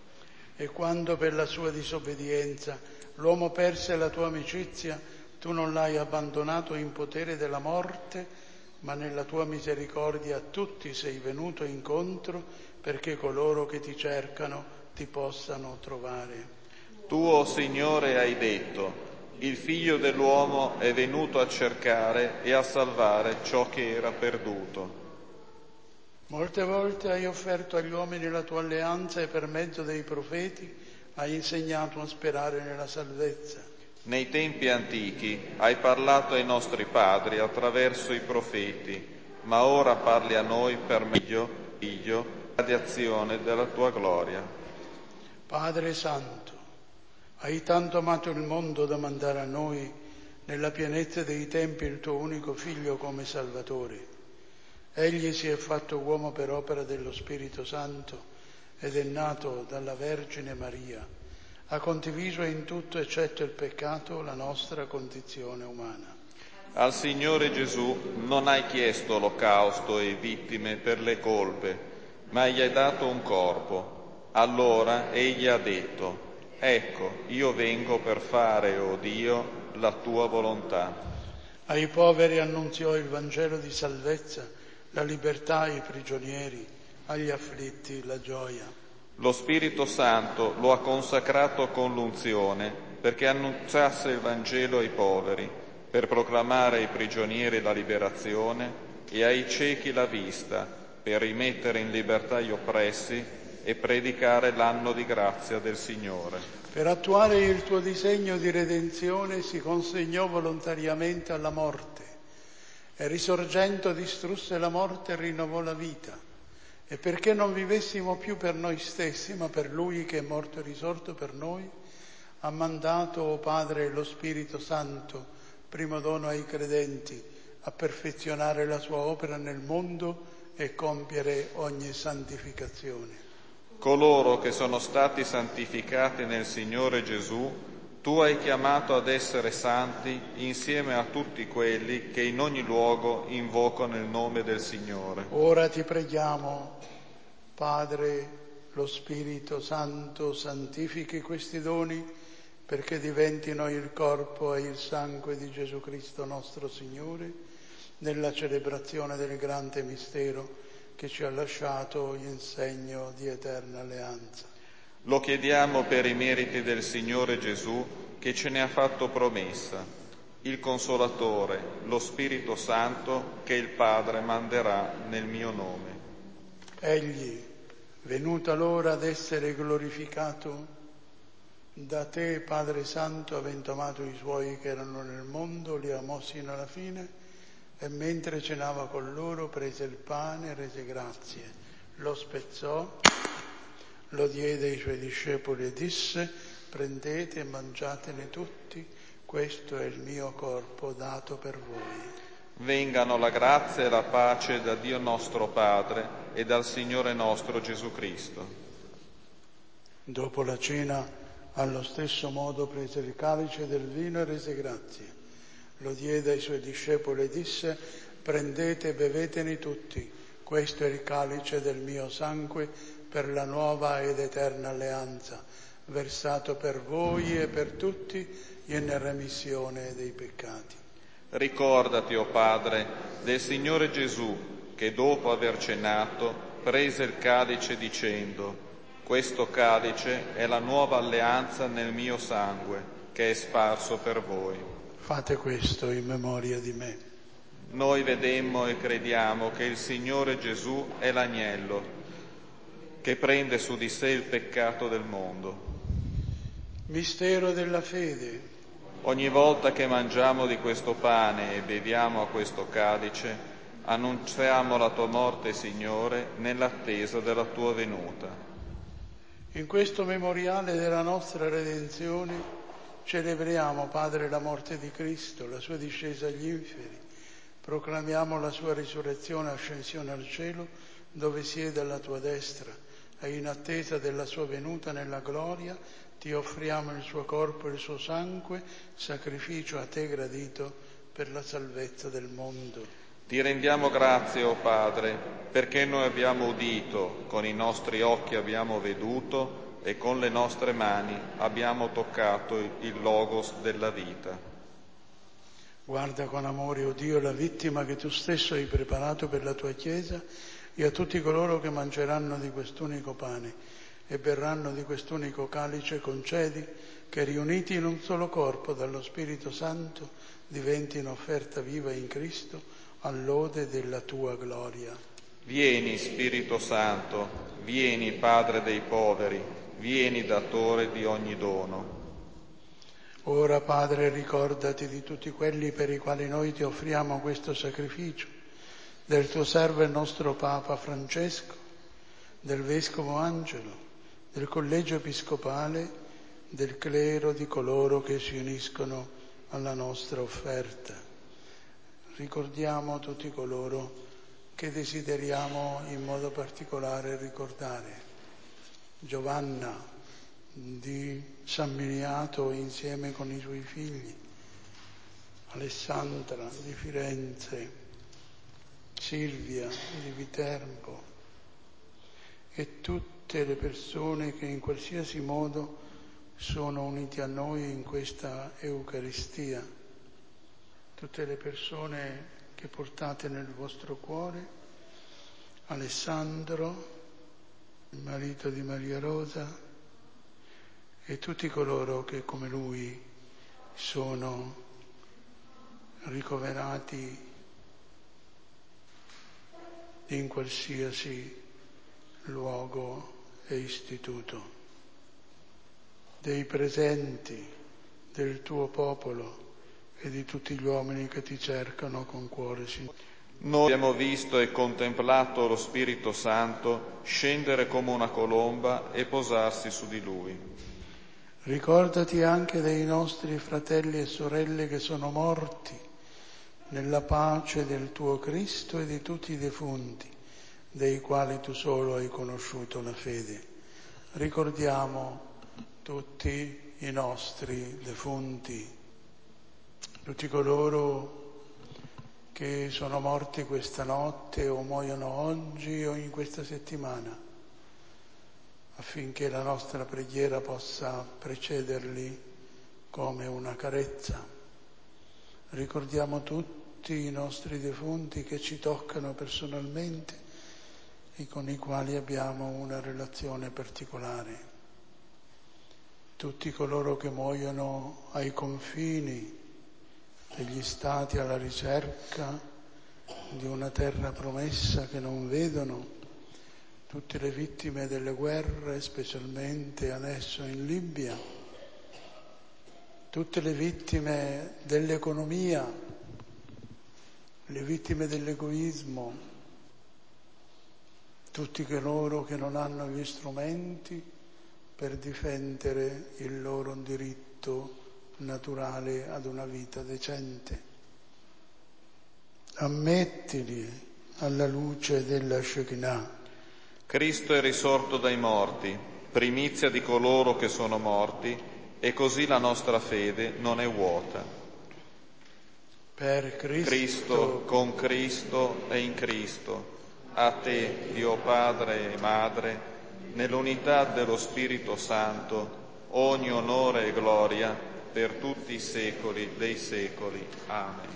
E quando per la sua disobbedienza l'uomo perse la tua amicizia, tu non l'hai abbandonato in potere della morte, ma nella tua misericordia a tutti sei venuto incontro perché coloro che ti cercano ti possano trovare. Tu, o Signore, hai detto: il Figlio dell'uomo è venuto a cercare e a salvare ciò che era perduto. Molte volte hai offerto agli uomini la tua alleanza e per mezzo dei profeti hai insegnato a sperare nella salvezza. Nei tempi antichi hai parlato ai nostri padri attraverso i profeti, ma ora parli a noi per meglio, Figlio, radiazione della tua gloria. Padre Santo, hai tanto amato il mondo da mandare a noi, nella pienezza dei tempi, il tuo unico Figlio come Salvatore. Egli si è fatto uomo per opera dello Spirito Santo ed è nato dalla Vergine Maria. Ha condiviso in tutto, eccetto il peccato, la nostra condizione umana. Al Signore Gesù non hai chiesto olocausto e vittime per le colpe, ma gli hai dato un corpo. Allora egli ha detto: ecco, io vengo per fare, o Dio, la tua volontà. Ai poveri annunziò il Vangelo di salvezza, la libertà ai prigionieri, agli afflitti la gioia. Lo Spirito Santo lo ha consacrato con l'unzione perché annunciasse il Vangelo ai poveri, per proclamare ai prigionieri la liberazione e ai ciechi la vista, per rimettere in libertà gli oppressi e predicare l'anno di grazia del Signore. Per attuare il tuo disegno di redenzione si consegnò volontariamente alla morte e risorgendo distrusse la morte e rinnovò la vita. E perché non vivessimo più per noi stessi, ma per Lui che è morto e risorto per noi, ha mandato, o Padre, lo Spirito Santo, primo dono ai credenti, a perfezionare la sua opera nel mondo e compiere ogni santificazione. Coloro che sono stati santificati nel Signore Gesù, tu hai chiamato ad essere santi insieme a tutti quelli che in ogni luogo invocano il nome del Signore. Ora ti preghiamo, Padre, lo Spirito Santo santifichi questi doni perché diventino il corpo e il sangue di Gesù Cristo nostro Signore, nella celebrazione del grande mistero che ci ha lasciato in segno di eterna alleanza. Lo chiediamo per i meriti del Signore Gesù, che ce ne ha fatto promessa. il Consolatore, lo Spirito Santo, che il Padre manderà nel mio nome. Egli, venuta l'ora d'essere glorificato da te, Padre Santo, avendo amato i suoi che erano nel mondo, li amò sino alla fine, e mentre cenava con loro prese il pane, rese grazie, lo spezzò, lo diede ai suoi discepoli e disse: prendete e mangiatene tutti, questo è il mio corpo dato per voi. Vengano la grazia e la pace da Dio nostro Padre e dal Signore nostro Gesù Cristo. Dopo la cena, allo stesso modo prese il calice del vino e rese grazie. Lo diede ai suoi discepoli e disse: prendete e bevetene tutti, questo è il calice del mio sangue per la nuova ed eterna alleanza, versato per voi e per tutti in remissione dei peccati. Ricordati, o Padre, del Signore Gesù, che dopo aver cenato prese il calice dicendo: questo calice è la nuova alleanza nel mio sangue, che è sparso per voi. Fate questo in memoria di me. Noi vedemmo e crediamo che il Signore Gesù è l'agnello che prende su di sé il peccato del mondo. Mistero della fede. Ogni volta che mangiamo di questo pane e beviamo a questo calice, annunciamo la tua morte, Signore, nell'attesa della tua venuta. In questo memoriale della nostra redenzione celebriamo, Padre, la morte di Cristo, la sua discesa agli inferi, proclamiamo la sua risurrezione e ascensione al cielo, dove siede alla tua destra, e in attesa della sua venuta nella gloria ti offriamo il suo corpo e il suo sangue, sacrificio a te gradito per la salvezza del mondo. Ti rendiamo grazie, o Padre, perché noi abbiamo udito, con i nostri occhi abbiamo veduto e con le nostre mani abbiamo toccato il Logos della vita. Guarda con amore, o Dio, la vittima che tu stesso hai preparato per la tua Chiesa e a tutti coloro che mangeranno di quest'unico pane e berranno di quest'unico calice, concedi che riuniti in un solo corpo dallo Spirito Santo diventino offerta viva in Cristo all'ode della tua gloria. Vieni, Spirito Santo, vieni, Padre dei poveri, vieni, datore di ogni dono. Ora, Padre, ricordati di tutti quelli per i quali noi ti offriamo questo sacrificio, del tuo servo e nostro Papa Francesco, del Vescovo Angelo, del Collegio Episcopale, del clero, di coloro che si uniscono alla nostra offerta. Ricordiamo tutti coloro che desideriamo in modo particolare ricordare. Giovanna di San Miniato insieme con i suoi figli, Alessandra di Firenze, Silvia di Viterbo e tutte le persone che in qualsiasi modo sono uniti a noi in questa Eucaristia, tutte le persone che portate nel vostro cuore, Alessandro, il marito di Maria Rosa, e tutti coloro che come lui sono ricoverati in qualsiasi luogo e istituto, dei presenti, del tuo popolo e di tutti gli uomini che ti cercano con cuore sincero. Noi abbiamo visto e contemplato lo Spirito Santo scendere come una colomba e posarsi su di lui. Ricordati anche dei nostri fratelli e sorelle che sono morti nella pace del tuo Cristo e di tutti i defunti, dei quali tu solo hai conosciuto la fede. Ricordiamo tutti i nostri defunti, tutti coloro che sono morti questa notte o muoiono oggi o in questa settimana, affinché la nostra preghiera possa precederli come una carezza. Ricordiamo tutti i nostri defunti che ci toccano personalmente e con i quali abbiamo una relazione particolare. Tutti coloro che muoiono ai confini degli stati alla ricerca di una terra promessa che non vedono, tutte le vittime delle guerre, specialmente adesso in Libia, tutte le vittime dell'economia, le vittime dell'egoismo, tutti coloro che non hanno gli strumenti per difendere il loro diritto naturale ad una vita decente. Ammettili alla luce della Shekinah. Cristo è risorto dai morti, primizia di coloro che sono morti, e così la nostra fede non è vuota. Per Cristo, Cristo, con Cristo e in Cristo, a te, Dio Padre e Madre, nell'unità dello Spirito Santo, ogni onore e gloria per tutti i secoli dei secoli. Amen.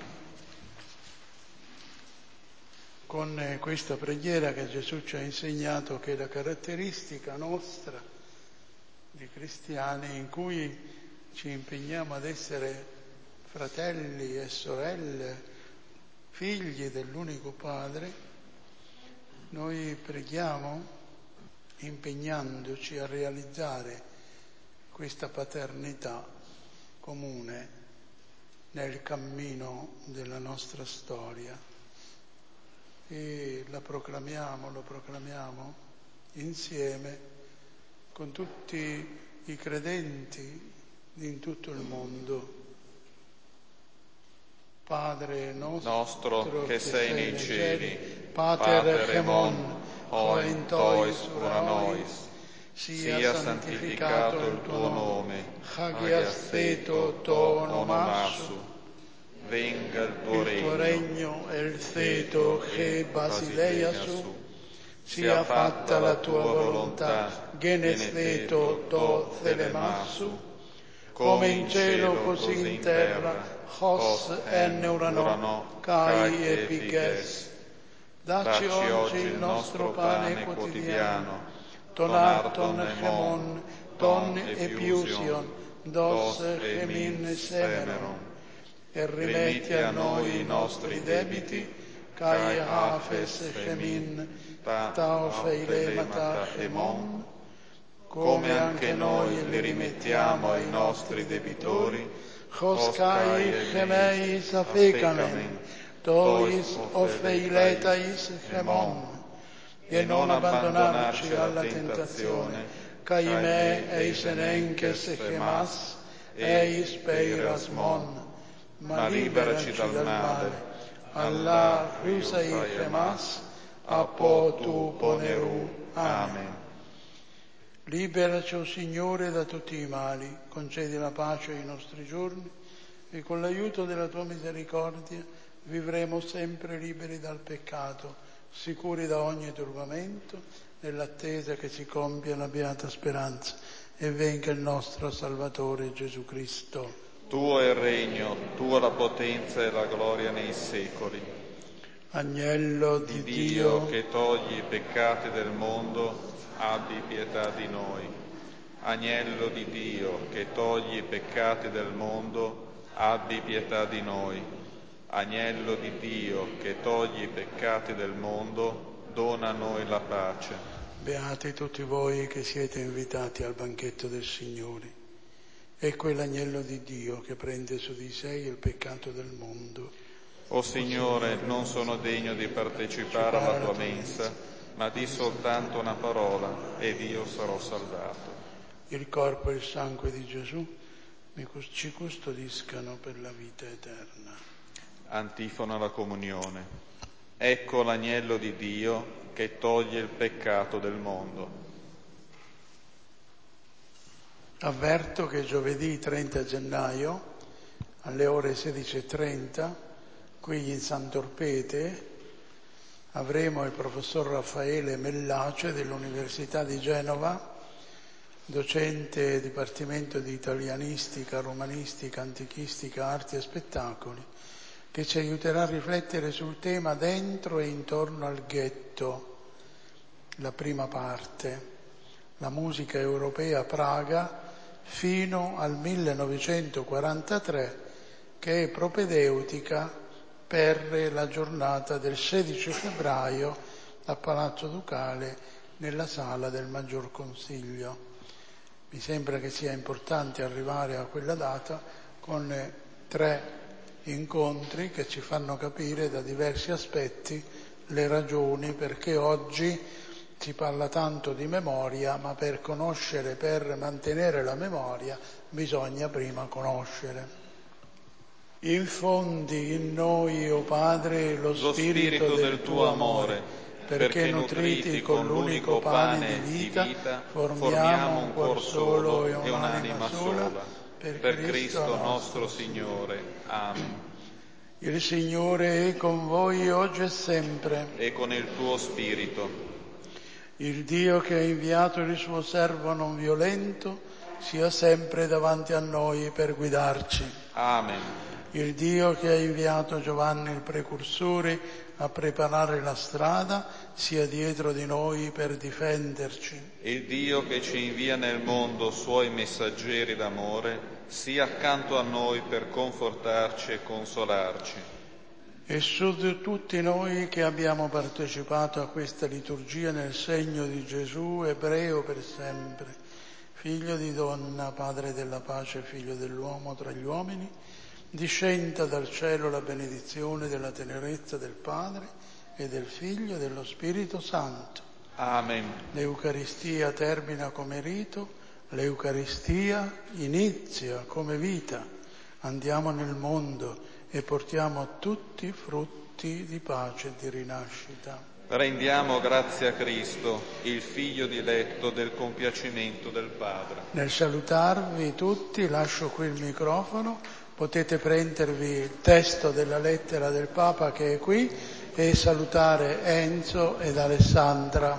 Con questa preghiera che Gesù ci ha insegnato, che è la caratteristica nostra di cristiani, in cui ci impegniamo ad essere fratelli e sorelle, figli dell'unico Padre, noi preghiamo impegnandoci a realizzare questa paternità comune nel cammino della nostra storia. E la proclamiamo, lo proclamiamo insieme con tutti i credenti in tutto il mondo. Padre nostro, nostro che sei nei cieli, Pater Emon, oin tois ura nois, sia santificato il tuo nome, hagias theto to onomassu, venga il tuo regno, il tuo regno è il feto che Basileia su, sia fatta la tua volontà, genestheto to thelemassu, come in cielo così in terra, hos en urano, kai epiges. Dacci oggi il nostro pane quotidiano, tonarton hemon, ton epiusion, dos hemin semeron, e rimetti a noi i nostri debiti, kai hafes hemin, tau feilemata hemon, come anche noi li rimettiamo ai nostri debitori, hos kai hemeis afecamen, tois ofeiletais hemon, e non abbandonarci alla tentazione, kai me eis enenches hemas, eis peirasmon, ma liberaci dal male. Allah rusai hemas, apo tu poneru. Amen. Liberaci, o Signore, da tutti i mali, concedi la pace ai nostri giorni e con l'aiuto della tua misericordia vivremo sempre liberi dal peccato, sicuri da ogni turbamento, nell'attesa che si compia la beata speranza e venga il nostro Salvatore Gesù Cristo. Tuo è il regno, tua la potenza e la gloria nei secoli. Agnello di, di Dio, Dio che togli i peccati del mondo, abbi pietà di noi. Agnello di Dio che togli i peccati del mondo, abbi pietà di noi. Agnello di Dio che togli i peccati del mondo, dona a noi la pace. Beati tutti voi che siete invitati al banchetto del Signore. Ecco l'agnello di Dio che prende su di sé il peccato del mondo. O Signore, non sono degno di partecipare alla tua mensa, ma di soltanto una parola ed io sarò salvato. Il corpo e il sangue di Gesù ci custodiscano per la vita eterna. Antifona la comunione. Ecco l'agnello di Dio che toglie il peccato del mondo. Avverto che giovedì trenta gennaio alle ore sedici e trenta qui in Sant'Orpete avremo il professor Raffaele Mellace dell'Università di Genova, docente Dipartimento di Italianistica, Romanistica, Antichistica, Arti e Spettacoli, che ci aiuterà a riflettere sul tema dentro e intorno al ghetto, la prima parte, la musica europea a Praga fino al millenovecentoquarantatré, che è propedeutica per la giornata del sedici febbraio a Palazzo Ducale nella sala del Maggior Consiglio. Mi sembra che sia importante arrivare a quella data con tre incontri che ci fanno capire da diversi aspetti le ragioni perché oggi si parla tanto di memoria, ma per conoscere, per mantenere la memoria, bisogna prima conoscere. Infondi in noi, o Padre, lo, lo spirito, spirito del tuo amore, perché nutriti con l'unico pane di vita, formiamo un cuor solo e un'anima sola, per, per Cristo, Cristo nostro nostro Signore. Amen. Il Signore è con voi oggi e sempre. E con il tuo spirito. Il Dio che ha inviato il suo servo non violento sia sempre davanti a noi per guidarci. Amen. Il Dio che ha inviato Giovanni il precursore a preparare la strada sia dietro di noi per difenderci. Il Dio che ci invia nel mondo suoi messaggeri d'amore sia accanto a noi per confortarci e consolarci. E su tutti noi che abbiamo partecipato a questa liturgia nel segno di Gesù, ebreo per sempre, figlio di donna, padre della pace, figlio dell'uomo tra gli uomini, discenda dal cielo la benedizione della tenerezza del Padre e del Figlio e dello Spirito Santo. Amen. L'Eucaristia termina come rito, l'Eucaristia inizia come vita. Andiamo nel mondo e portiamo tutti frutti di pace e di rinascita. Rendiamo grazie a Cristo, il Figlio diletto del compiacimento del Padre. Nel salutarvi tutti lascio qui il microfono. Potete prendervi il testo della lettera del Papa che è qui e salutare Enzo ed Alessandra.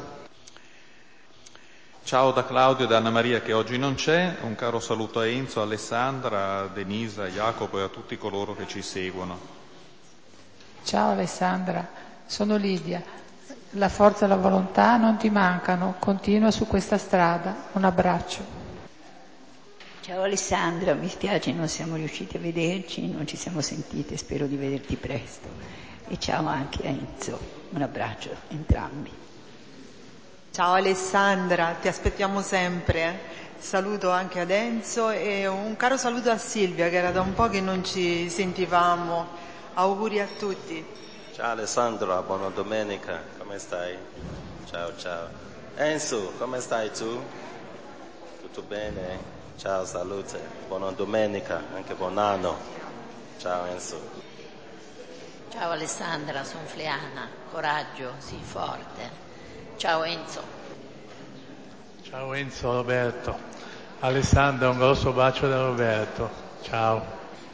Ciao da Claudio e da Anna Maria che oggi non c'è, un caro saluto a Enzo, a Alessandra, a Denisa, a Jacopo e a tutti coloro che ci seguono. Ciao Alessandra, sono Lidia. La forza e la volontà non ti mancano, continua su questa strada. Un abbraccio. Ciao Alessandra, mi spiace non siamo riusciti a vederci, non ci siamo sentite, spero di vederti presto. E ciao anche a Enzo, un abbraccio a entrambi. Ciao Alessandra, ti aspettiamo sempre. Saluto anche ad Enzo e un caro saluto a Silvia che era da un po' che non ci sentivamo. Auguri a tutti. Ciao Alessandra, buona domenica, come stai? Ciao ciao. Enzo, come stai tu? Tutto bene? Ciao, salute, buona domenica, anche buon anno. Ciao Enzo. Ciao Alessandra, sono Fleana, coraggio, sii forte. Ciao Enzo. Ciao Enzo, Roberto. Alessandra, un grosso bacio da Roberto. Ciao.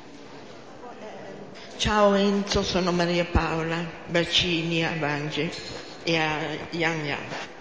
Ciao Enzo, sono Maria Paola, bacini a Vange e a Yang Yang.